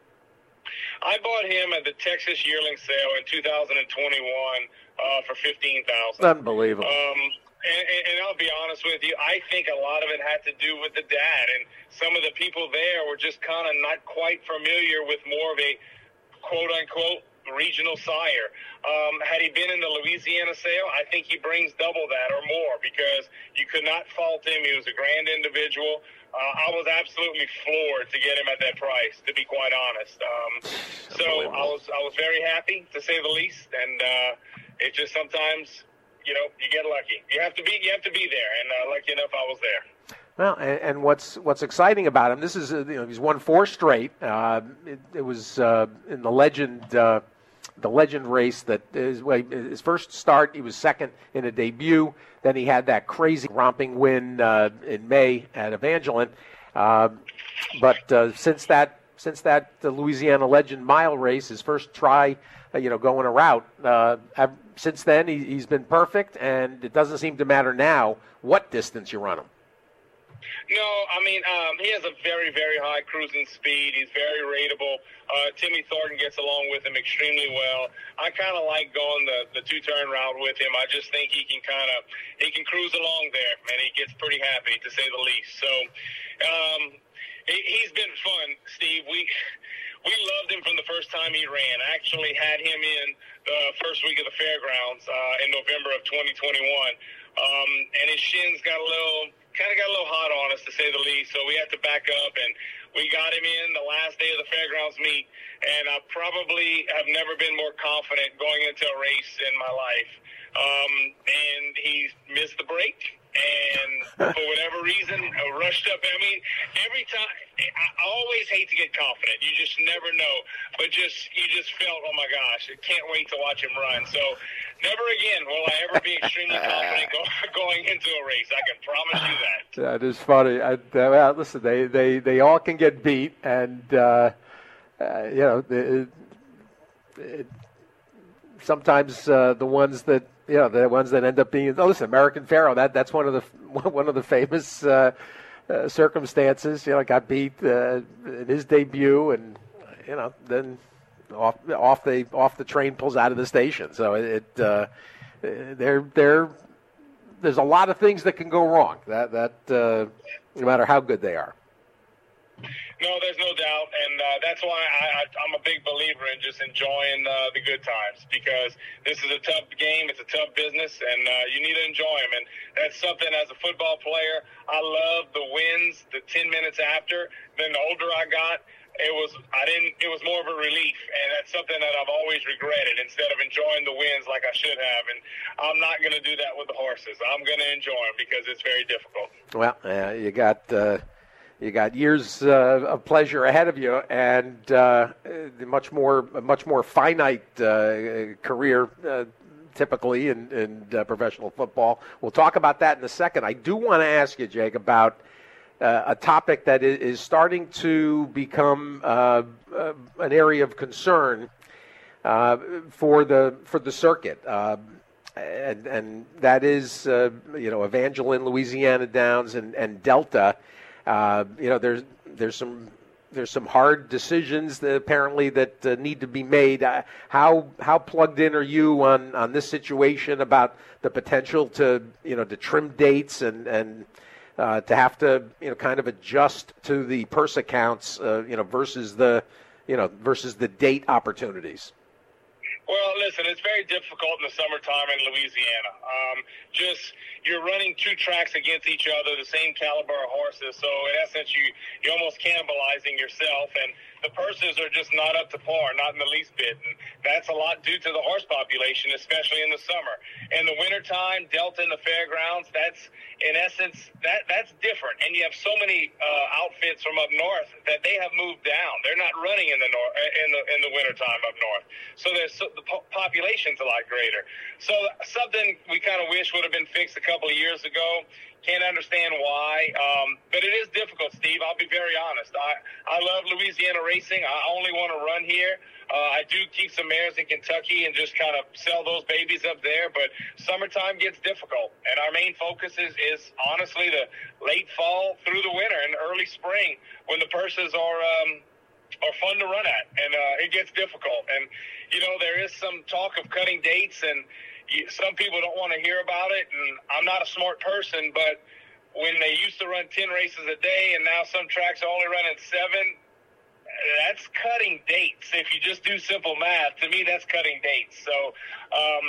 S3: I bought him at the Texas Yearling Sale in two thousand twenty-one uh, for fifteen thousand dollars.
S2: Unbelievable.
S3: Um, and, and, and I'll be honest with you, I think a lot of it had to do with the dad, and some of the people there were just kind of not quite familiar with more of a quote-unquote regional sire. Um, had he been in the Louisiana sale, I think he brings double that or more, because you could not fault him. He was a grand individual. Uh, I was absolutely floored to get him at that price, to be quite honest. Um, so I was I was very happy, to say the least. And uh, it's just sometimes, you know, you get lucky. You have to be you have to be there, and uh, lucky enough, I was there.
S2: Well, and, and what's what's exciting about him? This is uh, you know he's won four straight. Uh, it, it was uh, in the legend. Uh, The legend race that is well, his first start, he was second in a debut. Then he had that crazy romping win uh, in May at Evangeline. Uh, but uh, since that, since that uh, Louisiana Legend Mile race, his first try, uh, you know, going a route. Uh, since then, he, he's been perfect, and it doesn't seem to matter now what distance you run him.
S3: No, I mean, um, he has a very, very high cruising speed. He's very rateable. Uh, Timmy Thornton gets along with him extremely well. I kind of like going the, the two-turn route with him. I just think he can kind of he can cruise along there, and he gets pretty happy, to say the least. So um, he, he's been fun, Steve. We we loved him from the first time he ran. I actually had him in the first week of the fairgrounds uh, in November of twenty twenty-one, um, and his shins got a little. kind of got a little hot on us, to say the least, so we had to back up, and we got him in the last day of the fairgrounds meet, and I probably have never been more confident going into a race in my life. Um, and he missed the break, and for whatever reason, I rushed up. I mean, every time, I always hate to get confident. You just never know, but just you just felt, oh my gosh, I can't wait to watch him run. So never again will I ever be extremely confident go, going into a race. I can promise you that.
S2: That is funny. I, uh, well, listen, they, they, they all can get beat, and uh, uh, you know, it, it, sometimes uh, the ones that you know the ones that end up being oh, listen, American Pharoah. That that's one of the one of the famous uh, uh, circumstances. You know, got beat uh, in his debut, and you know then. Off, off the off the train pulls out of the station. So it, it uh, there there there's a lot of things that can go wrong. That that uh, no matter how good they are.
S3: No, there's no doubt, and uh, that's why I, I, I'm a big believer in just enjoying uh, the good times, because this is a tough game, it's a tough business, and uh, you need to enjoy them. And that's something as a football player, I love the wins, the ten minutes after. Then the older I got, it was I didn't. It was more of a relief, and that's something that I've always regretted. Instead of enjoying the wins like I should have, and I'm not going to do that with the horses. I'm going to enjoy them because it's very difficult.
S2: Well, uh, you got. Uh... You got years uh, of pleasure ahead of you, and uh, much more, much more finite uh, career, uh, typically in, in uh, professional football. We'll talk about that in a second. I do want to ask you, Jake, about uh, a topic that is starting to become uh, uh, an area of concern uh, for the for the circuit. Uh, and, and that is, uh, you know, Evangeline, Louisiana Downs, and, and Delta. Uh, you know, there's there's some there's some hard decisions that apparently that uh, need to be made. Uh, how how plugged in are you on, on this situation about the potential to you know to trim dates and and uh, to have to you know kind of adjust to the purse accounts uh, you know versus the you know versus the date opportunities?
S3: Well, listen, it's very difficult in the summertime in Louisiana. Um, just you're running two tracks against each other, the same caliber of horses. So in essence, you you're almost cannibalizing yourself, and the purses are just not up to par, not in the least bit. And that's a lot due to the horse population, especially in the summer. In the wintertime, Delta and the fairgrounds, that's in essence that that's different. And you have so many uh, outfits from up north that they have moved down. They're not running in the nor- in the in the wintertime up north. So there's so, the po- population's a lot greater. So something we kind of wish would have been fixed a couple of years ago. Can't understand why, um, but it is difficult, Steve. I'll be very honest. I, I love Louisiana racing. I only want to run here. Uh, I do keep some mares in Kentucky and just kind of sell those babies up there, but summertime gets difficult, and our main focus is, is honestly the late fall through the winter and early spring when the purses are um, are fun to run at, and uh, it gets difficult. And, you know, there is some talk of cutting dates, and some people don't want to hear about it, and I'm not a smart person, but when they used to run ten races a day and now some tracks are only running seven, that's cutting dates. If you just do simple math, to me that's cutting dates. So um,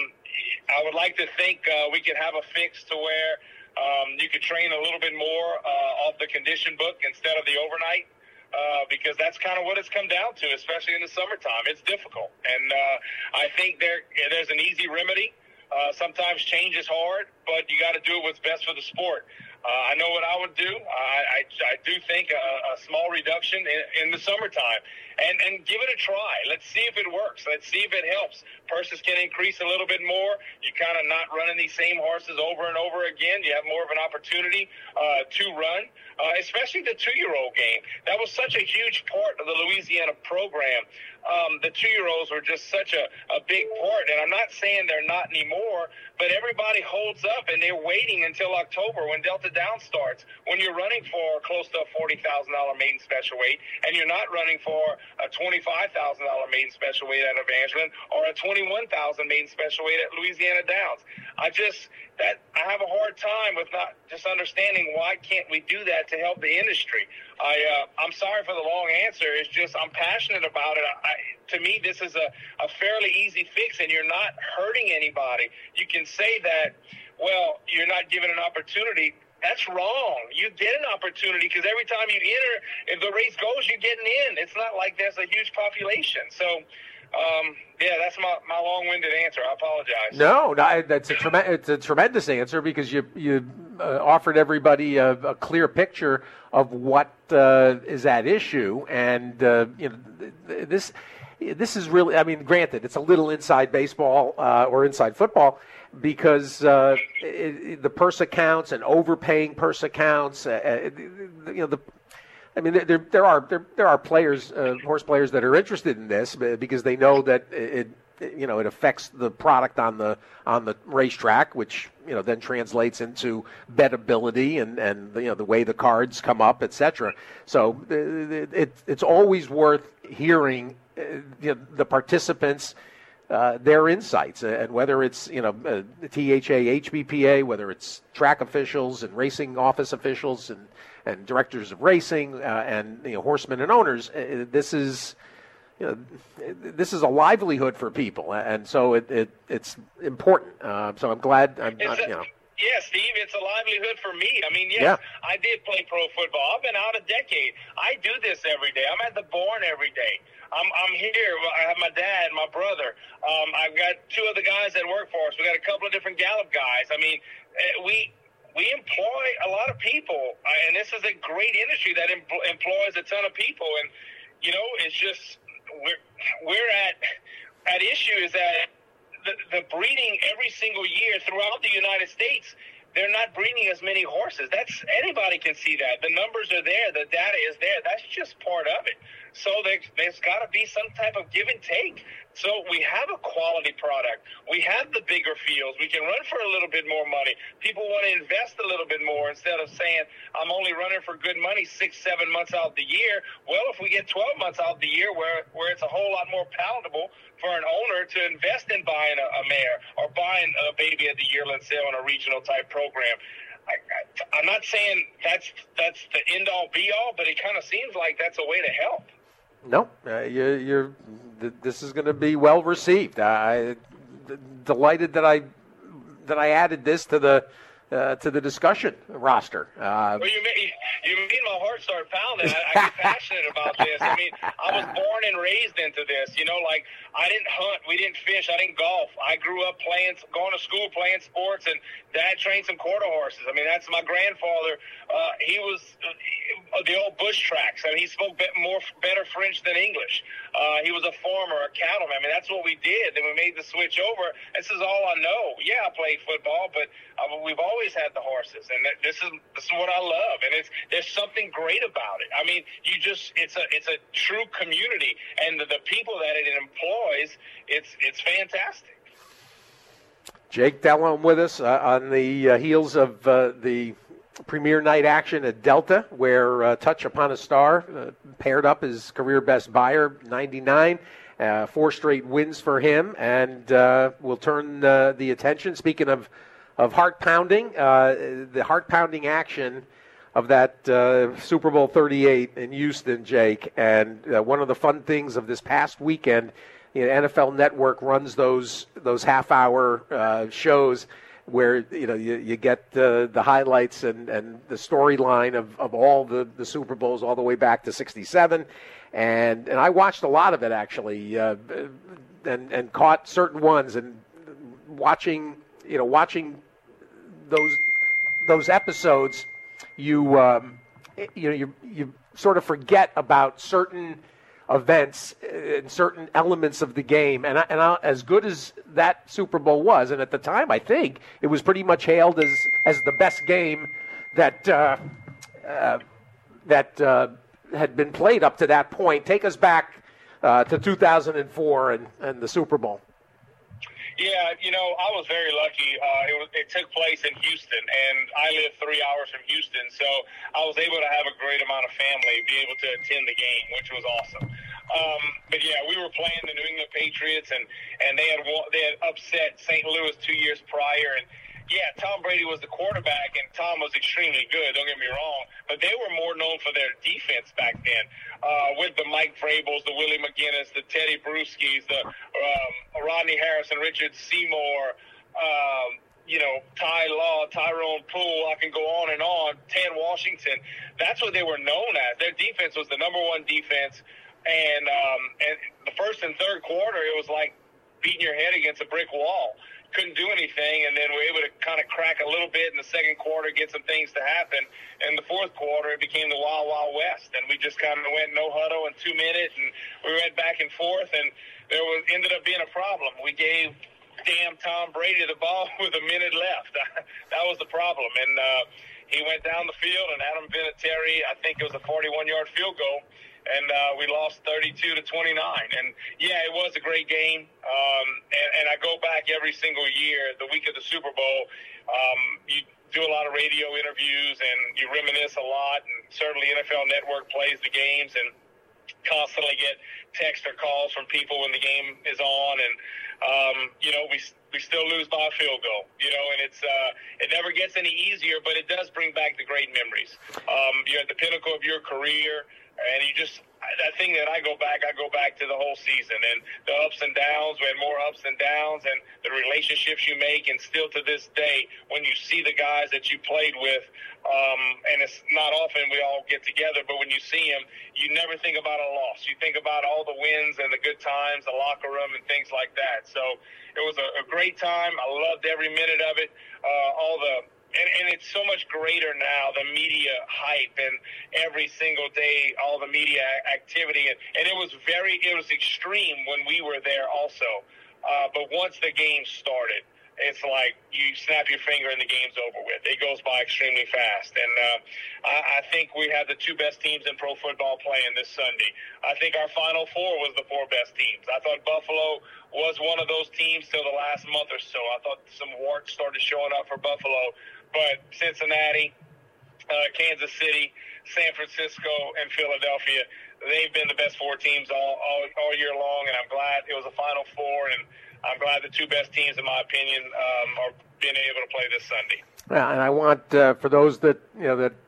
S3: I would like to think uh, we could have a fix to where um, you could train a little bit more uh, off the condition book instead of the overnight. Uh, because that's kind of what it's come down to, especially in the summertime. It's difficult, and uh, I think there there's an easy remedy. Uh, sometimes change is hard, but you got to do what's best for the sport. Uh, I know what I would do. I, I, I do think a, a small reduction in, in the summertime, and, and give it a try. Let's see if it works. Let's see if it helps. Purses can increase a little bit more. You kind of not running these same horses over and over again. You have more of an opportunity uh, to run, uh, especially the two-year-old game. That was such a huge part of the Louisiana program. Um, the two-year-olds were just such a, a big part, and I'm not saying they're not anymore, but everybody holds up, and they're waiting until October when Delta Downs starts, when you're running for close to a forty thousand dollars maiden special weight, and you're not running for a twenty-five thousand dollars maiden special weight at Evangeline or a twenty-one thousand dollars maiden special weight at Louisiana Downs. I just that I have a hard time with not just understanding why can't we do that to help the industry. I uh, I'm sorry for the long answer. It's just I'm passionate about it. I, to me, this is a, a fairly easy fix, and you're not hurting anybody. You can say that, well, you're not given an opportunity. That's wrong. You get an opportunity because every time you enter, if the race goes, you're getting in. It's not like there's a huge population. So, um, yeah, that's my, my long-winded answer. I apologize.
S2: No, no that's a trem- it's a tremendous answer because you you uh, offered everybody a, a clear picture of what uh, is at issue, and uh, you know this this is really. I mean, granted, it's a little inside baseball uh, or inside football. Because uh, it, it, the purse accounts and overpaying purse accounts, uh, you know, the, I mean, there there are there there are players, uh, horse players that are interested in this because they know that it, it, you know, it affects the product on the on the racetrack, which you know then translates into bettability and and you know the way the cards come up, et cetera. So it, it it's always worth hearing uh, you know, the participants. Uh, their insights, uh, and whether it's you know uh, T H A, H B P A, whether it's track officials and racing office officials, and and directors of racing uh, and you know, horsemen and owners. Uh, this is you know, this is a livelihood for people, and so it, it it's important. Uh, so I'm glad. I'm, I'm you know.
S3: Yeah, Steve, it's a livelihood for me. I mean, yes, yeah. I did play pro football. I've been out a decade. I do this every day. I'm at the barn every day. I'm I'm here. I have my dad, my brother. Um, I've got two other guys that work for us. We got a couple of different Gallup guys. I mean, we we employ a lot of people, and this is a great industry that em- employs a ton of people. And you know, it's just we're we're at at issue is that. The, the breeding every single year throughout the United States, they're not breeding as many horses. That's anybody can see that. The numbers are there. The data is there. That's just part of it. So there, there's got to be some type of give and take. So we have a quality product. We have the bigger fields. We can run for a little bit more money. People want to invest a little bit more instead of saying, I'm only running for good money six, seven months out the year. Well, if we get twelve months out the year where, where it's a whole lot more palatable for an owner to invest in buying a, a mare or buying a baby at the yearling sale in a regional type program. I, I, I'm not saying that's that's the end all be all, but it kind of seems like that's a way to help.
S2: No, uh, you're, you're. This is going to be well received. I delighted that I that I added this to the uh, to the discussion roster. Uh,
S3: well, you made you made my heart start pounding. I, I get passionate about this. I mean, I was born and raised into this. You know, like I didn't hunt, we didn't fish, I didn't golf. I grew up playing, going to school, playing sports, and Dad trained some quarter horses. I mean, that's my grandfather. Uh, he was uh, the old bush tracks. I mean, he spoke be- more better French than English. Uh, he was a farmer, a cattleman. I mean, that's what we did. Then we made the switch over. This is all I know. Yeah, I played football, but uh, we've always had the horses, and th- this is this is what I love. And it's there's something great about it. I mean, you just it's a it's a true community, and the, the people that it employs, it's it's fantastic.
S2: Jake Delhomme with us uh, on the uh, heels of uh, the premier night action at Delta, where uh, Touch Upon a Star uh, paired up his career best buyer, ninety-nine. Uh, four straight wins for him, and uh, we'll turn uh, the attention. Speaking of, of heart-pounding, uh, the heart-pounding action of that uh, Super Bowl thirty-eight in Houston, Jake, and uh, one of the fun things of this past weekend, you know, N F L Network runs those those half-hour uh, shows where you know you, you get uh, the highlights and, and the storyline of, of all the, the Super Bowls all the way back to sixty-seven, and and I watched a lot of it actually, uh, and and caught certain ones, and watching you know watching those those episodes, you um, you know you you sort of forget about certain events and certain elements of the game, and I, and I, as good as that Super Bowl was, and at the time I think it was pretty much hailed as as the best game that uh, uh, that uh, had been played up to that point. Take us back uh, to two thousand four and, and the Super Bowl.
S3: Yeah, you know, I was very lucky. Uh, it, was, it took place in Houston, and I live three hours from Houston, so I was able to have a great amount of family be able to attend the game, which was awesome. Um, but yeah, we were playing the New England Patriots, and, and they had they had upset Saint Louis two years prior, and yeah, Tom Brady was the quarterback, and Tom was extremely good, don't get me wrong, but they were more known for their defense back then, uh, with the Mike Vrabels, the Willie McGinnis, the Teddy Bruschi's, the um, Rodney Harrison, Richard Seymour, um, you know, Ty Law, Tyrone Poole, I can go on and on, Tan Washington. That's what they were known as. Their defense was the number one defense, and, um, and the first and third quarter, it was like beating your head against a brick wall. Couldn't do anything, and then we were able to kind of crack a little bit in the second quarter, get some things to happen. In the fourth quarter, it became the Wild Wild West, and we just kind of went no huddle in two minutes, and we went back and forth, and there was ended up being a problem. We gave damn Tom Brady the ball with a minute left. That was the problem, and uh, he went down the field, and Adam Vinatieri, I think it was a forty-one-yard field goal, and uh, we lost thirty-two to twenty-nine. And yeah, it was a great game. Um, and, and I go back every single year, the week of the Super Bowl. Um, you do a lot of radio interviews, and you reminisce a lot. And certainly N F L Network plays the games. And constantly get text or calls from people when the game is on, and um, you know, we we still lose by a field goal, you know, and it's uh, it never gets any easier, but it does bring back the great memories. Um, you're at the pinnacle of your career, and you just that thing that I go back, I go back to the whole season and the ups and downs. We had more ups and downs, and the relationships you make, and still to this day, when you see the guys that you played with. Um, and it's not often we all get together, but when you see them, you never think about a loss. You think about all the wins and the good times, the locker room, and things like that. So it was a, a great time. I loved every minute of it. Uh, all the and, and it's so much greater now, the media hype and every single day, all the media activity. And, and it was very, it was extreme when we were there also. Uh, but once the game started, it's like you snap your finger and the game's over with. It goes by extremely fast. And uh, I, I think we had the two best teams in pro football playing this Sunday. I think our Final Four was the four best teams. I thought Buffalo was one of those teams till the last month or so. I thought some warts started showing up for Buffalo. But Cincinnati, uh, Kansas City, San Francisco, and Philadelphia, they've been the best four teams all, all, all year long, and I'm glad it was a Final Four, and I'm glad the two best teams, in my opinion, um, are being able to play this Sunday.
S2: Yeah, and I want uh, for those that you know that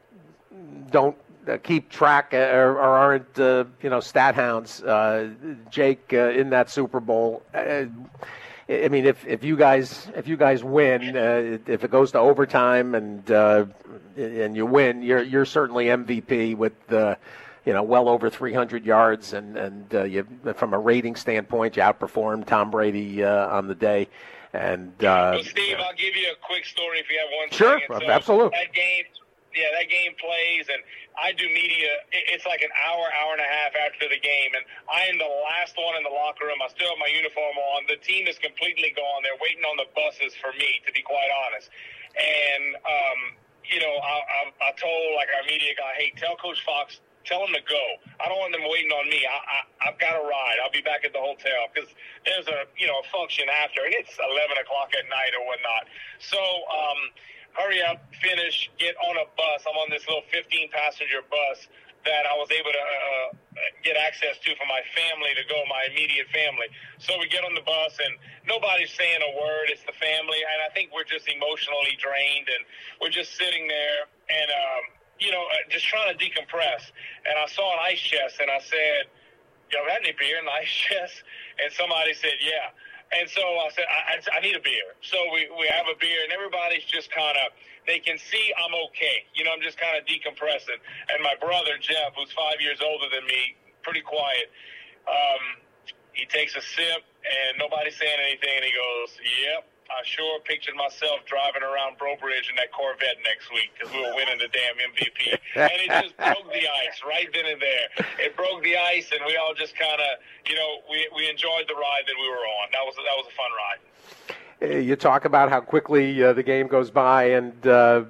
S2: don't uh, keep track or, or aren't uh, you know stat hounds, uh, Jake uh, in that Super Bowl. Uh, I mean, if, if you guys if you guys win, uh, if it goes to overtime and uh, and you win, you're you're certainly M V P with the. You know, well over three hundred yards, and and uh, you, from a rating standpoint, you outperformed Tom Brady uh, on the day. And uh,
S3: well, Steve,
S2: uh,
S3: I'll give you a quick story if you have one.
S2: Sure,
S3: second. So
S2: absolutely.
S3: That game, yeah, that game plays, and I do media. It's like an hour, hour and a half after the game, and I am the last one in the locker room. I still have my uniform on. The team is completely gone. They're waiting on the buses for me, to be quite honest. And um, you know, I, I, I told like our media guy, hey, tell Coach Fox. Tell them to go. I don't want them waiting on me. I, I, I've got a ride. I'll be back at the hotel because there's a you know a function after, and it's eleven o'clock at night or whatnot. So um, hurry up, finish, get on a bus. I'm on this little fifteen passenger bus that I was able to uh, get access to for my family to go, my immediate family. So we get on the bus, and nobody's saying a word. It's the family, and I think we're just emotionally drained, and we're just sitting there, and um, you know, just trying to decompress. And I saw an ice chest, and I said, you know, got any beer in the ice chest? And somebody said, yeah. And so I said, I, I, I need a beer. So we, we have a beer, and everybody's just kind of, they can see I'm okay. You know, I'm just kind of decompressing. And my brother, Jeff, who's five years older than me, pretty quiet, um, he takes a sip, and nobody's saying anything, and he goes, yep. I sure pictured myself driving around Bro Bridge in that Corvette next week because we were winning the damn M V P. And it just broke the ice right then and there. It broke the ice, and we all just kind of, you know, we, we enjoyed the ride that we were on. That was that was a fun ride.
S2: You talk about how quickly uh, the game goes by, and uh,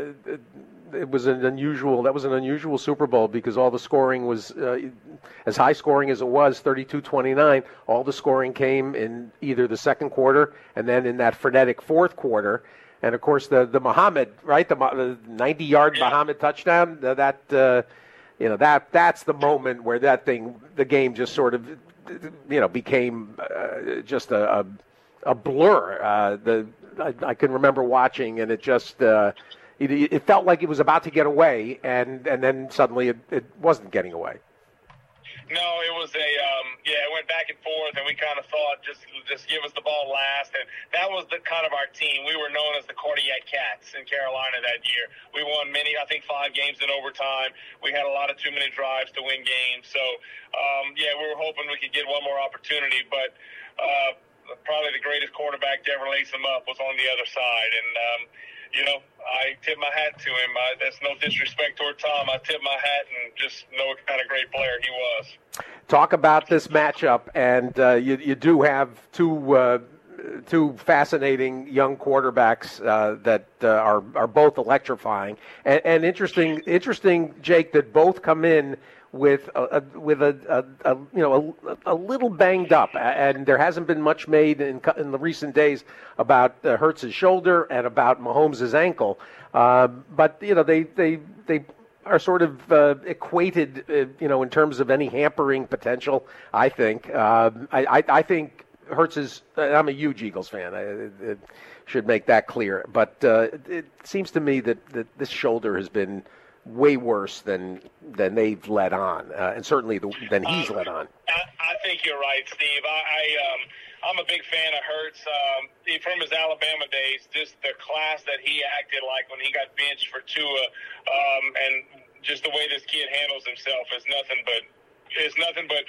S2: it was an unusual. That was an unusual Super Bowl because all the scoring was uh, as high scoring as it was, thirty-two twenty-nine. All the scoring came in either the second quarter and then in that frenetic fourth quarter. And of course, the the Muhammad, right, the ninety-yard
S3: yeah.
S2: Muhammad touchdown. That uh, you know that that's the moment where that thing, the game, just sort of you know became uh, just a, a a blur. Uh, the I, I can remember watching, and it just. Uh, It, it felt like it was about to get away, and, and then suddenly it, it wasn't getting away.
S3: No, it was a um, yeah. It went back and forth, and we kind of thought just just give us the ball last, and that was the kind of our team. We were known as the Cardiac Cats in Carolina that year. We won many, I think, five games in overtime. We had a lot of two-minute drives to win games. So um, yeah, we were hoping we could get one more opportunity, but uh, probably the greatest quarterback to ever lace them up was on the other side, and. Um, You know, I tip my hat to him. I, that's no disrespect toward Tom. I tip my hat and just know what kind of great player he was.
S2: Talk about this matchup, and uh, you, you do have two uh, two fascinating young quarterbacks uh, that uh, are are both electrifying and, and interesting. Interesting, Jake, that both come in with a, a with a, a, a you know a, a little banged up, and there hasn't been much made in in the recent days about uh, Hurts' shoulder and about Mahomes' ankle. Uh, but you know they they they are sort of uh, equated, uh, you know, in terms of any hampering potential. I think. Um, I, I, I think Hurts is. I'm a huge Eagles fan. I, I should make that clear. But uh, it seems to me that, that this shoulder has been way worse than than they've let on, uh, and certainly the, than he's
S3: um,
S2: let on.
S3: I, I think you're right, Steve. I, I um, I'm a big fan of Hurts um, from his Alabama days. Just the class that he acted like when he got benched for Tua, um, and just the way this kid handles himself is nothing but is nothing but.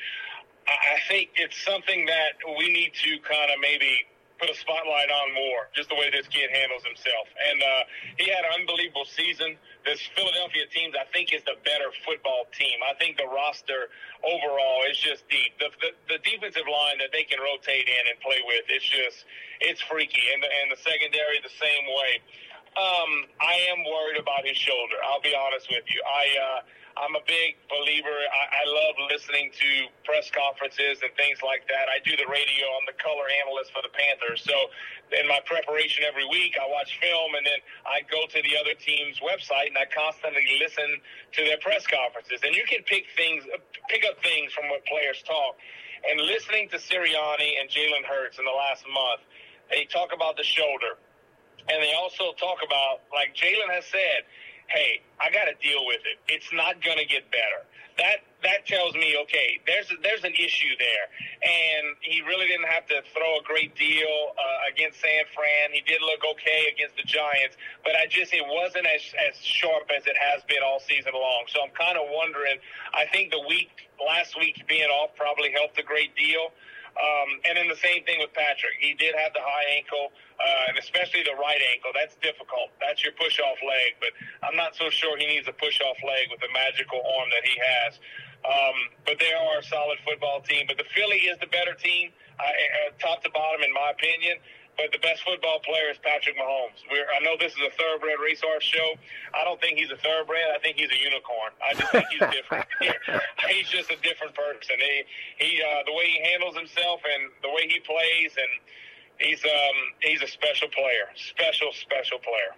S3: I think it's something that we need to kind of maybe put a spotlight on more, just the way this kid handles himself. And uh, he had an unbelievable season. This Philadelphia team, I think, is the better football team. I think the roster overall is just deep. The, the, the defensive line that they can rotate in and play with, it's just, it's freaky. And the, and the secondary the same way. Um, I am worried about his shoulder. I'll be honest with you. I, uh, I'm a big believer. I, I love listening to press conferences and things like that. I do the radio. I'm the color analyst for the Panthers. So in my preparation every week, I watch film, and then I go to the other team's website, and I constantly listen to their press conferences. And you can pick things, pick up things from what players talk. And listening to Sirianni and Jalen Hurts in the last month, they talk about the shoulder. And they also talk about, like Jalen has said, hey, I got to deal with it. It's not going to get better. That that tells me, okay, there's a, there's an issue there. And he really didn't have to throw a great deal uh, against San Fran. He did look okay against the Giants, but I just it wasn't as, as sharp as it has been all season long. So I'm kind of wondering, I think the week, last week being off probably helped a great deal. Um, and then the same thing with Patrick. He did have the high ankle, uh, and especially the right ankle. That's difficult. That's your push-off leg. But I'm not so sure he needs a push-off leg with the magical arm that he has. Um, but they are a solid football team. But the Philly is the better team, uh, uh, top to bottom, in my opinion. But the best football player is Patrick Mahomes. We're, I know this is a thoroughbred racehorse show. I don't think he's a thoroughbred. I think he's a unicorn. I just think he's different. He's just a different person. He, he, uh, the way he handles himself and the way he plays, and he's, um, he's a special player. Special, special player.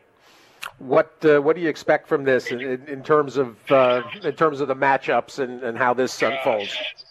S2: What uh, what do you expect from this in, in terms of uh, in terms of the matchups and, and how this unfolds?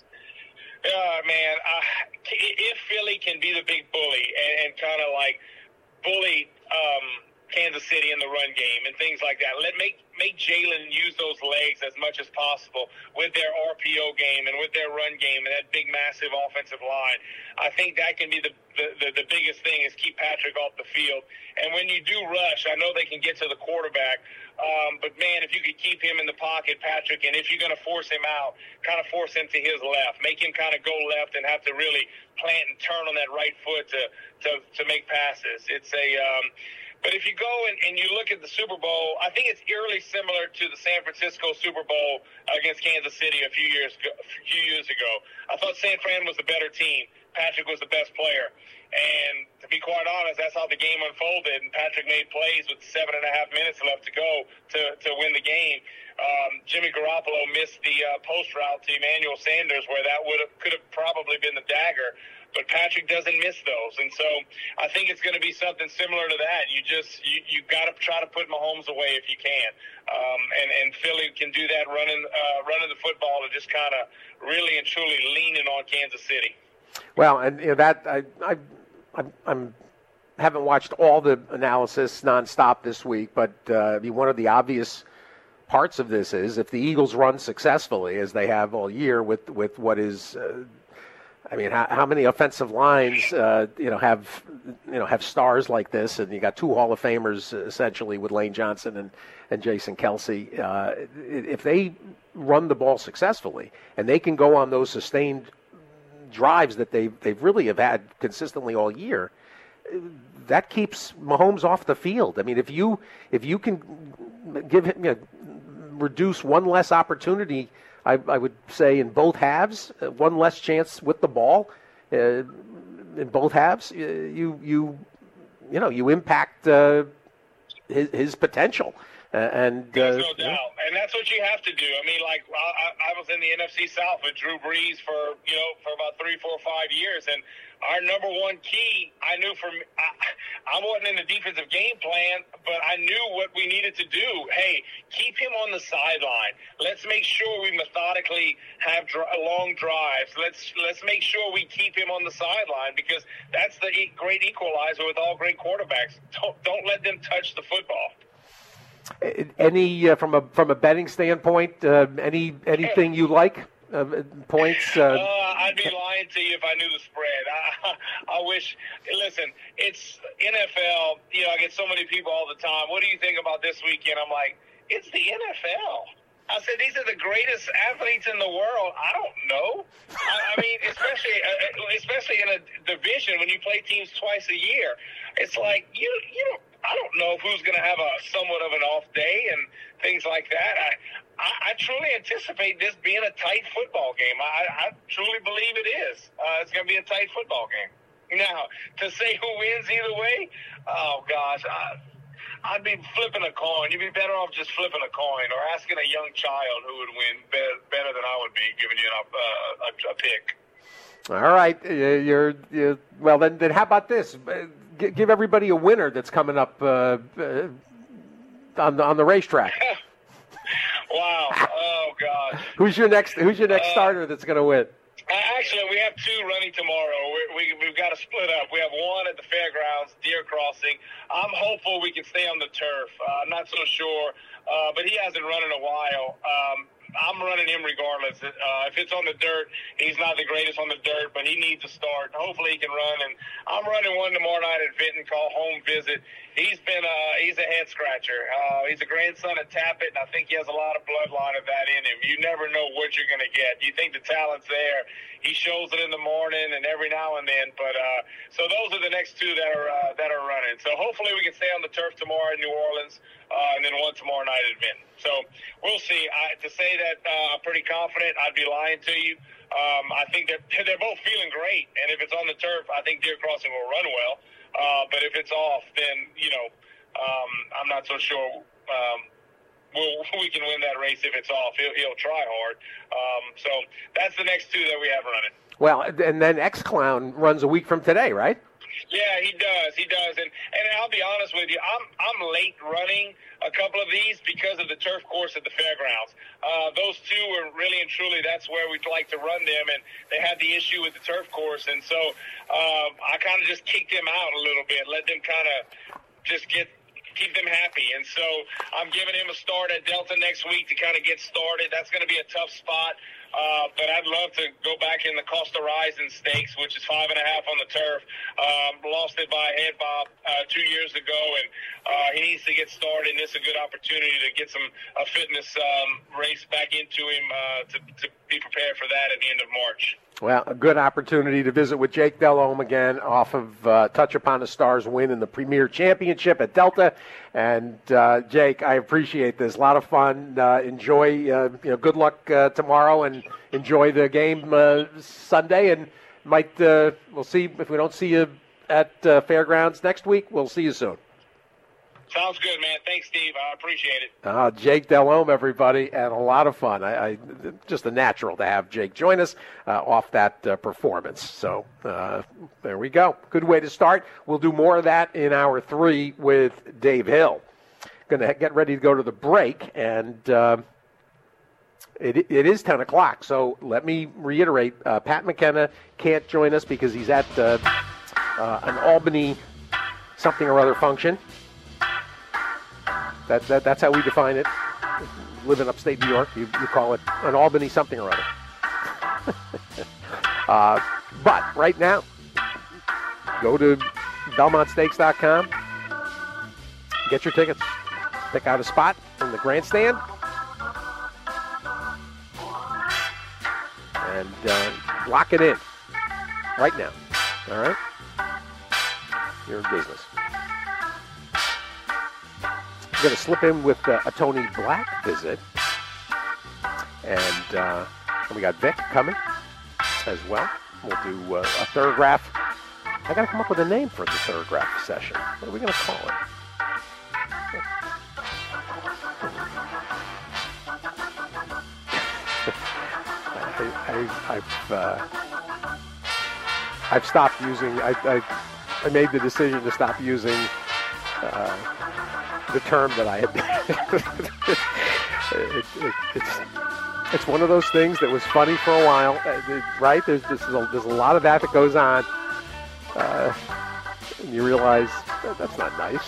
S3: Yeah, uh, man. Uh, if Philly can be the big bully and, and kind of like bully um, Kansas City in the run game and things like that, let make make Jalen use those legs as much as possible with their R P O game and with their run game and that big, massive offensive line. I think that can be the the, the, the biggest thing is keep Patrick off the field. And when you do rush, I know they can get to the quarterback, um, but, man, if you could keep him in the pocket, Patrick, and if you're going to force him out, kind of force him to his left, make him kind of go left and have to really plant and turn on that right foot to, to, to make passes. It's a um, – But if you go and, and you look at the Super Bowl, I think it's eerily similar to the San Francisco Super Bowl against Kansas City a few years ago, a few years ago. I thought San Fran was the better team. Patrick was the best player. And to be quite honest, that's how the game unfolded. And Patrick made plays with seven and a half minutes left to go to, to win the game. Um, Jimmy Garoppolo missed the uh, post route to Emmanuel Sanders, where that would have could have probably been the dagger. But Patrick doesn't miss those. And so I think it's going to be something similar to that. You just, you, you got to try to put Mahomes away if you can. Um, and, and Philly can do that running, uh, running the football and just kind of really and truly leaning on Kansas City.
S2: Well, and you know, that I, I, I I'm, haven't watched all the analysis nonstop this week, but uh, I mean, one of the obvious parts of this is if the Eagles run successfully, as they have all year with, with what is uh, I mean, how, how many offensive lines, uh, you know, have you know have stars like this, and you got two Hall of Famers essentially with Lane Johnson and, and Jason Kelce. Uh, if they run the ball successfully, and they can go on those sustained drives that they they've really have had consistently all year, that keeps Mahomes off the field. I mean, if you if you can give him, you know, reduce one less opportunity. I, I would say in both halves, uh, one less chance with the ball uh, in both halves. Uh, you you you know you impact uh, his his potential, uh, and
S3: there's
S2: uh,
S3: no doubt, and that's what you have to do. I mean, like I, I was in the N F C South with Drew Brees for you know for about three, four, five years, and our number one key, I knew for me, I, I wasn't in the defensive game plan, but I knew what we needed to do. Hey, keep him on the sideline. Let's make sure we methodically have dr- long drives. Let's let's make sure we keep him on the sideline, because that's the e- great equalizer with all great quarterbacks. Don't, don't let them touch the football.
S2: Any uh, from a from a betting standpoint, uh, any anything you like? Uh, points? Uh,
S3: uh, I'd be lying to you if I knew the spread. I, I wish. Listen, it's N F L. You know, I get so many people all the time. What do you think about this weekend? I'm like, it's the N F L. I said, these are the greatest athletes in the world. I don't know. I, I mean, especially uh, especially in a division when you play teams twice a year. It's like you you know. I don't know who's going to have a somewhat of an off day and things like that. I, I, I truly anticipate this being a tight football game. I, I truly believe it is. Uh, it's going to be a tight football game. Now, to say who wins either way, oh, gosh, I, I'd be flipping a coin. You'd be better off just flipping a coin or asking a young child who would win better, better than I would be giving you a, uh, a, a pick.
S2: All right. You're, you're, well, then, then how about this? Give everybody a winner that's coming up uh, uh, on the on the racetrack.
S3: Wow! Oh gosh.
S2: Who's your next? Who's your next uh, starter that's going to win?
S3: Actually, we have two running tomorrow. We, we we've got to split up. We have one at the fairgrounds, Deer Crossing. I'm hopeful we can stay on the turf. Uh, I'm not so sure, uh, but he hasn't run in a while. Um, I'm running him regardless. Uh, if it's on the dirt, he's not the greatest on the dirt, but he needs to start. Hopefully he can run. And I'm running one tomorrow night at Vinton called Home Visit. He's been uh, he's a head scratcher. Uh, he's a grandson of Tappet, and I think he has a lot of bloodline of that in him. You never know what you're going to get. You think the talent's there. He shows it in the morning and every now and then. But uh, so those are the next two that are uh, that are running. So hopefully we can stay on the turf tomorrow in New Orleans, uh, and then one tomorrow night at Vinton. So we'll see. I, to say that uh, I'm pretty confident, I'd be lying to you. Um, I think that they're, they're both feeling great, and if it's on the turf, I think Deer Crossing will run well. Uh, but if it's off, then, you know, um, I'm not so sure um, we'll, we can win that race if it's off. He'll, he'll try hard. Um, so that's the next two that we have running.
S2: Well, and then X-Clown runs a week from today, right?
S3: Yeah, he does. He does. And and I'll be honest with you, I'm I'm late running a couple of these because of the turf course at the fairgrounds. Uh, those two are really and truly, that's where we'd like to run them, and they had the issue with the turf course. And so uh, I kind of just kicked them out a little bit, let them kind of just get keep them happy. And so I'm giving him a start at Delta next week to kind of get started. That's going to be a tough spot. Uh, but I'd love to go back in the Costa Rising Stakes, which is five and a half on the turf. Um, lost it by a head bob uh, two years ago, and uh, he needs to get started. And this is a good opportunity to get some a fitness um, race back into him uh, to, to be prepared for that at the end of March.
S2: Well, a good opportunity to visit with Jake Delhomme again off of uh, Touch Upon the Stars win in the Premier Championship at Delta. And, uh, Jake, I appreciate this. A lot of fun. Uh, enjoy, uh, you know, good luck uh, tomorrow, and enjoy the game uh, Sunday. And might uh, we'll see if we don't see you at uh, Fairgrounds next week. We'll see you soon.
S3: Sounds good, man. Thanks, Steve. I appreciate it.
S2: Uh, Jake Delhomme, everybody, and a lot of fun. I, I just a natural to have Jake join us uh, off that uh, performance. So uh, there we go. Good way to start. We'll do more of that in hour three with Dave Hill. Going to get ready to go to the break, and uh, it, it is ten o'clock. So let me reiterate, uh, Pat McKenna can't join us because he's at uh, uh, an Albany something or other function. That, that That's how we define it. Live in upstate New York, you, you call it an Albany something or other. uh, but right now, go to Belmont Stakes dot com, get your tickets, pick out a spot in the grandstand, and uh, lock it in right now. All right? You're in business. We're going to slip in with uh, a Tony Black visit. And uh, we got Vic coming as well. We'll do uh, a third graph. I got to come up with a name for the third graph session. What are we going to call it? I, I, I've uh, I've stopped using. I, I I made the decision to stop using uh, the term that I had. it, it, it's it's one of those things that was funny for a while, uh, right? There's just a, there's a lot of that that goes on, uh, and you realize that, that's not nice.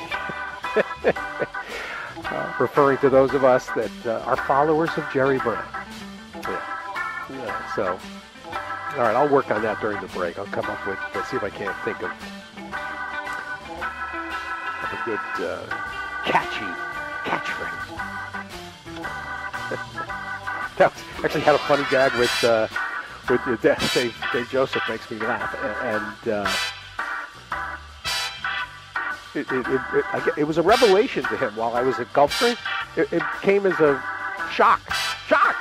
S2: uh, referring to those of us that uh, are followers of Jerry Brown. Yeah. yeah. So, all right, I'll work on that during the break. I'll come up with, uh, see if I can't think of, of a good uh, catchy catchphrase. That was, actually had a funny gag with uh, with uh, Dave, Dave Joseph makes me laugh, and uh, it, it, it, it, it was a revelation to him while I was at Gulfstream. It, it came as a shock, shock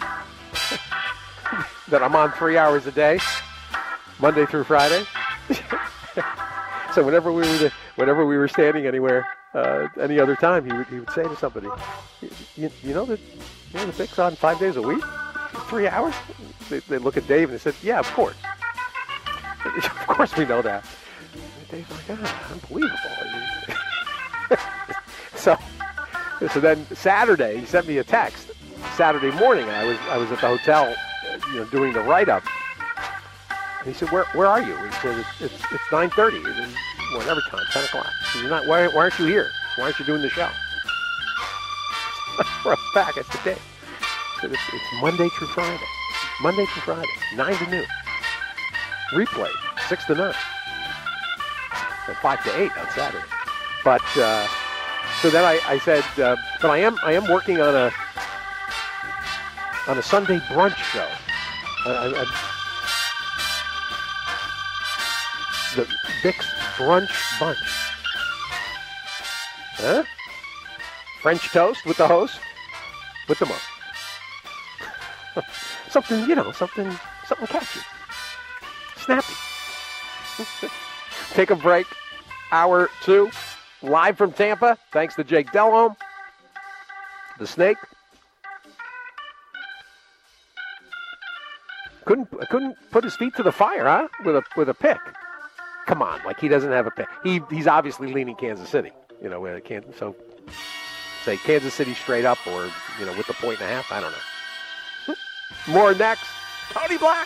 S2: that I'm on three hours a day, Monday through Friday. So whenever we were the, whenever we were standing anywhere, uh, any other time, he would he would say to somebody, "You, you know that." You know, the Vic's on five days a week? Three hours? They, they look at Dave and they said, yeah, of course. Of course we know that. And Dave's like, ah, unbelievable. so so then Saturday, he sent me a text. Saturday morning, I was I was at the hotel, you know, doing the write-up. And he said, where where are you? He said, it's it's, it's nine thirty. Whatever time, ten o'clock. He said, You're not, why, why aren't you here? Why aren't you doing the show? We're back. I said, Dave. So it's, it's Monday through Friday. Monday through Friday, nine to noon. Replay, six to nine. And five to eight on Saturday. But uh, so then I, I said, uh, but I am I am working on a on a Sunday brunch show. I, I, I, the Vic's Brunch Bunch. Huh? French toast with the host, with the most. something, you know, something, something catchy, snappy. Take a break. Hour two, live from Tampa. Thanks to Jake Delhomme, the Snake. Couldn't couldn't put his feet to the fire, huh? With a with a pick. Come on, like he doesn't have a pick. He he's obviously leaning Kansas City. You know, where Kansas so. Say Kansas City straight up or, you know, with the point and a half. I don't know. More next. Tony Black.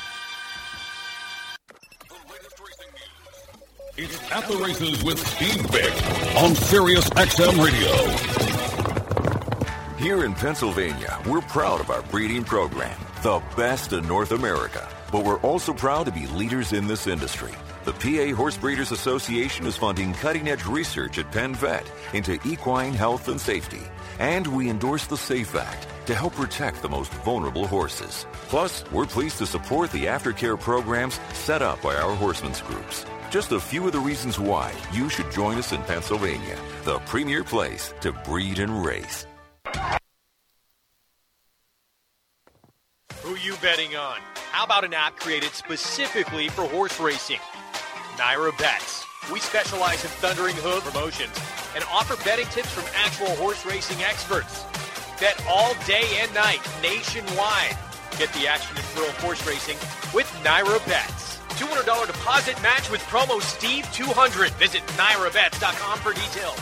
S1: It's At the Races with Steve Vick on Sirius X M Radio.
S4: Here in Pennsylvania, we're proud of our breeding program, the best in North America. But we're also proud to be leaders in this industry. The P A Horse Breeders Association is funding cutting-edge research at Penn Vet into equine health and safety. And we endorse the SAFE Act to help protect the most vulnerable horses. Plus, we're pleased to support the aftercare programs set up by our horsemen's groups. Just a few of the reasons why you should join us in Pennsylvania, the premier place to breed and race.
S5: Who you betting on? How about an app created specifically for horse racing? Naira Bets. We specialize in thundering hoof promotions and offer betting tips from actual horse racing experts. Bet all day and night nationwide. Get the action and thrill of horse racing with Naira Bets. two hundred dollars deposit match with promo Steve two hundred. Visit naira bets dot com for details.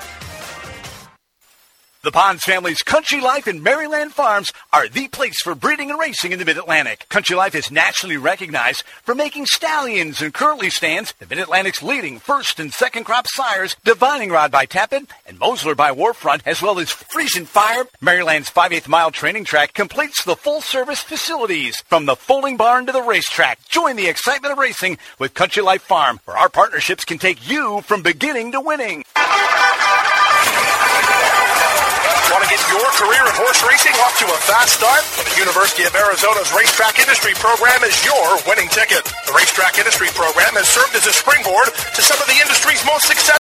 S6: The Bonds family's Country Life and Maryland Farms are the place for breeding and racing in the Mid-Atlantic. Country Life is nationally recognized for making stallions and curly stands, the Mid-Atlantic's leading first and second crop sires, Divining Rod by Tappan and Mosler by Warfront, as well as Friesian Fire. Maryland's five-eighths mile training track completes the full-service facilities from the folding barn to the racetrack. Join the excitement of racing with Country Life Farm, where our partnerships can take you from beginning to winning.
S7: Want to get your career in horse racing off to a fast start? Well, the University of Arizona's Racetrack Industry Program is your winning ticket. The Racetrack Industry Program has served as a springboard to some of the industry's most successful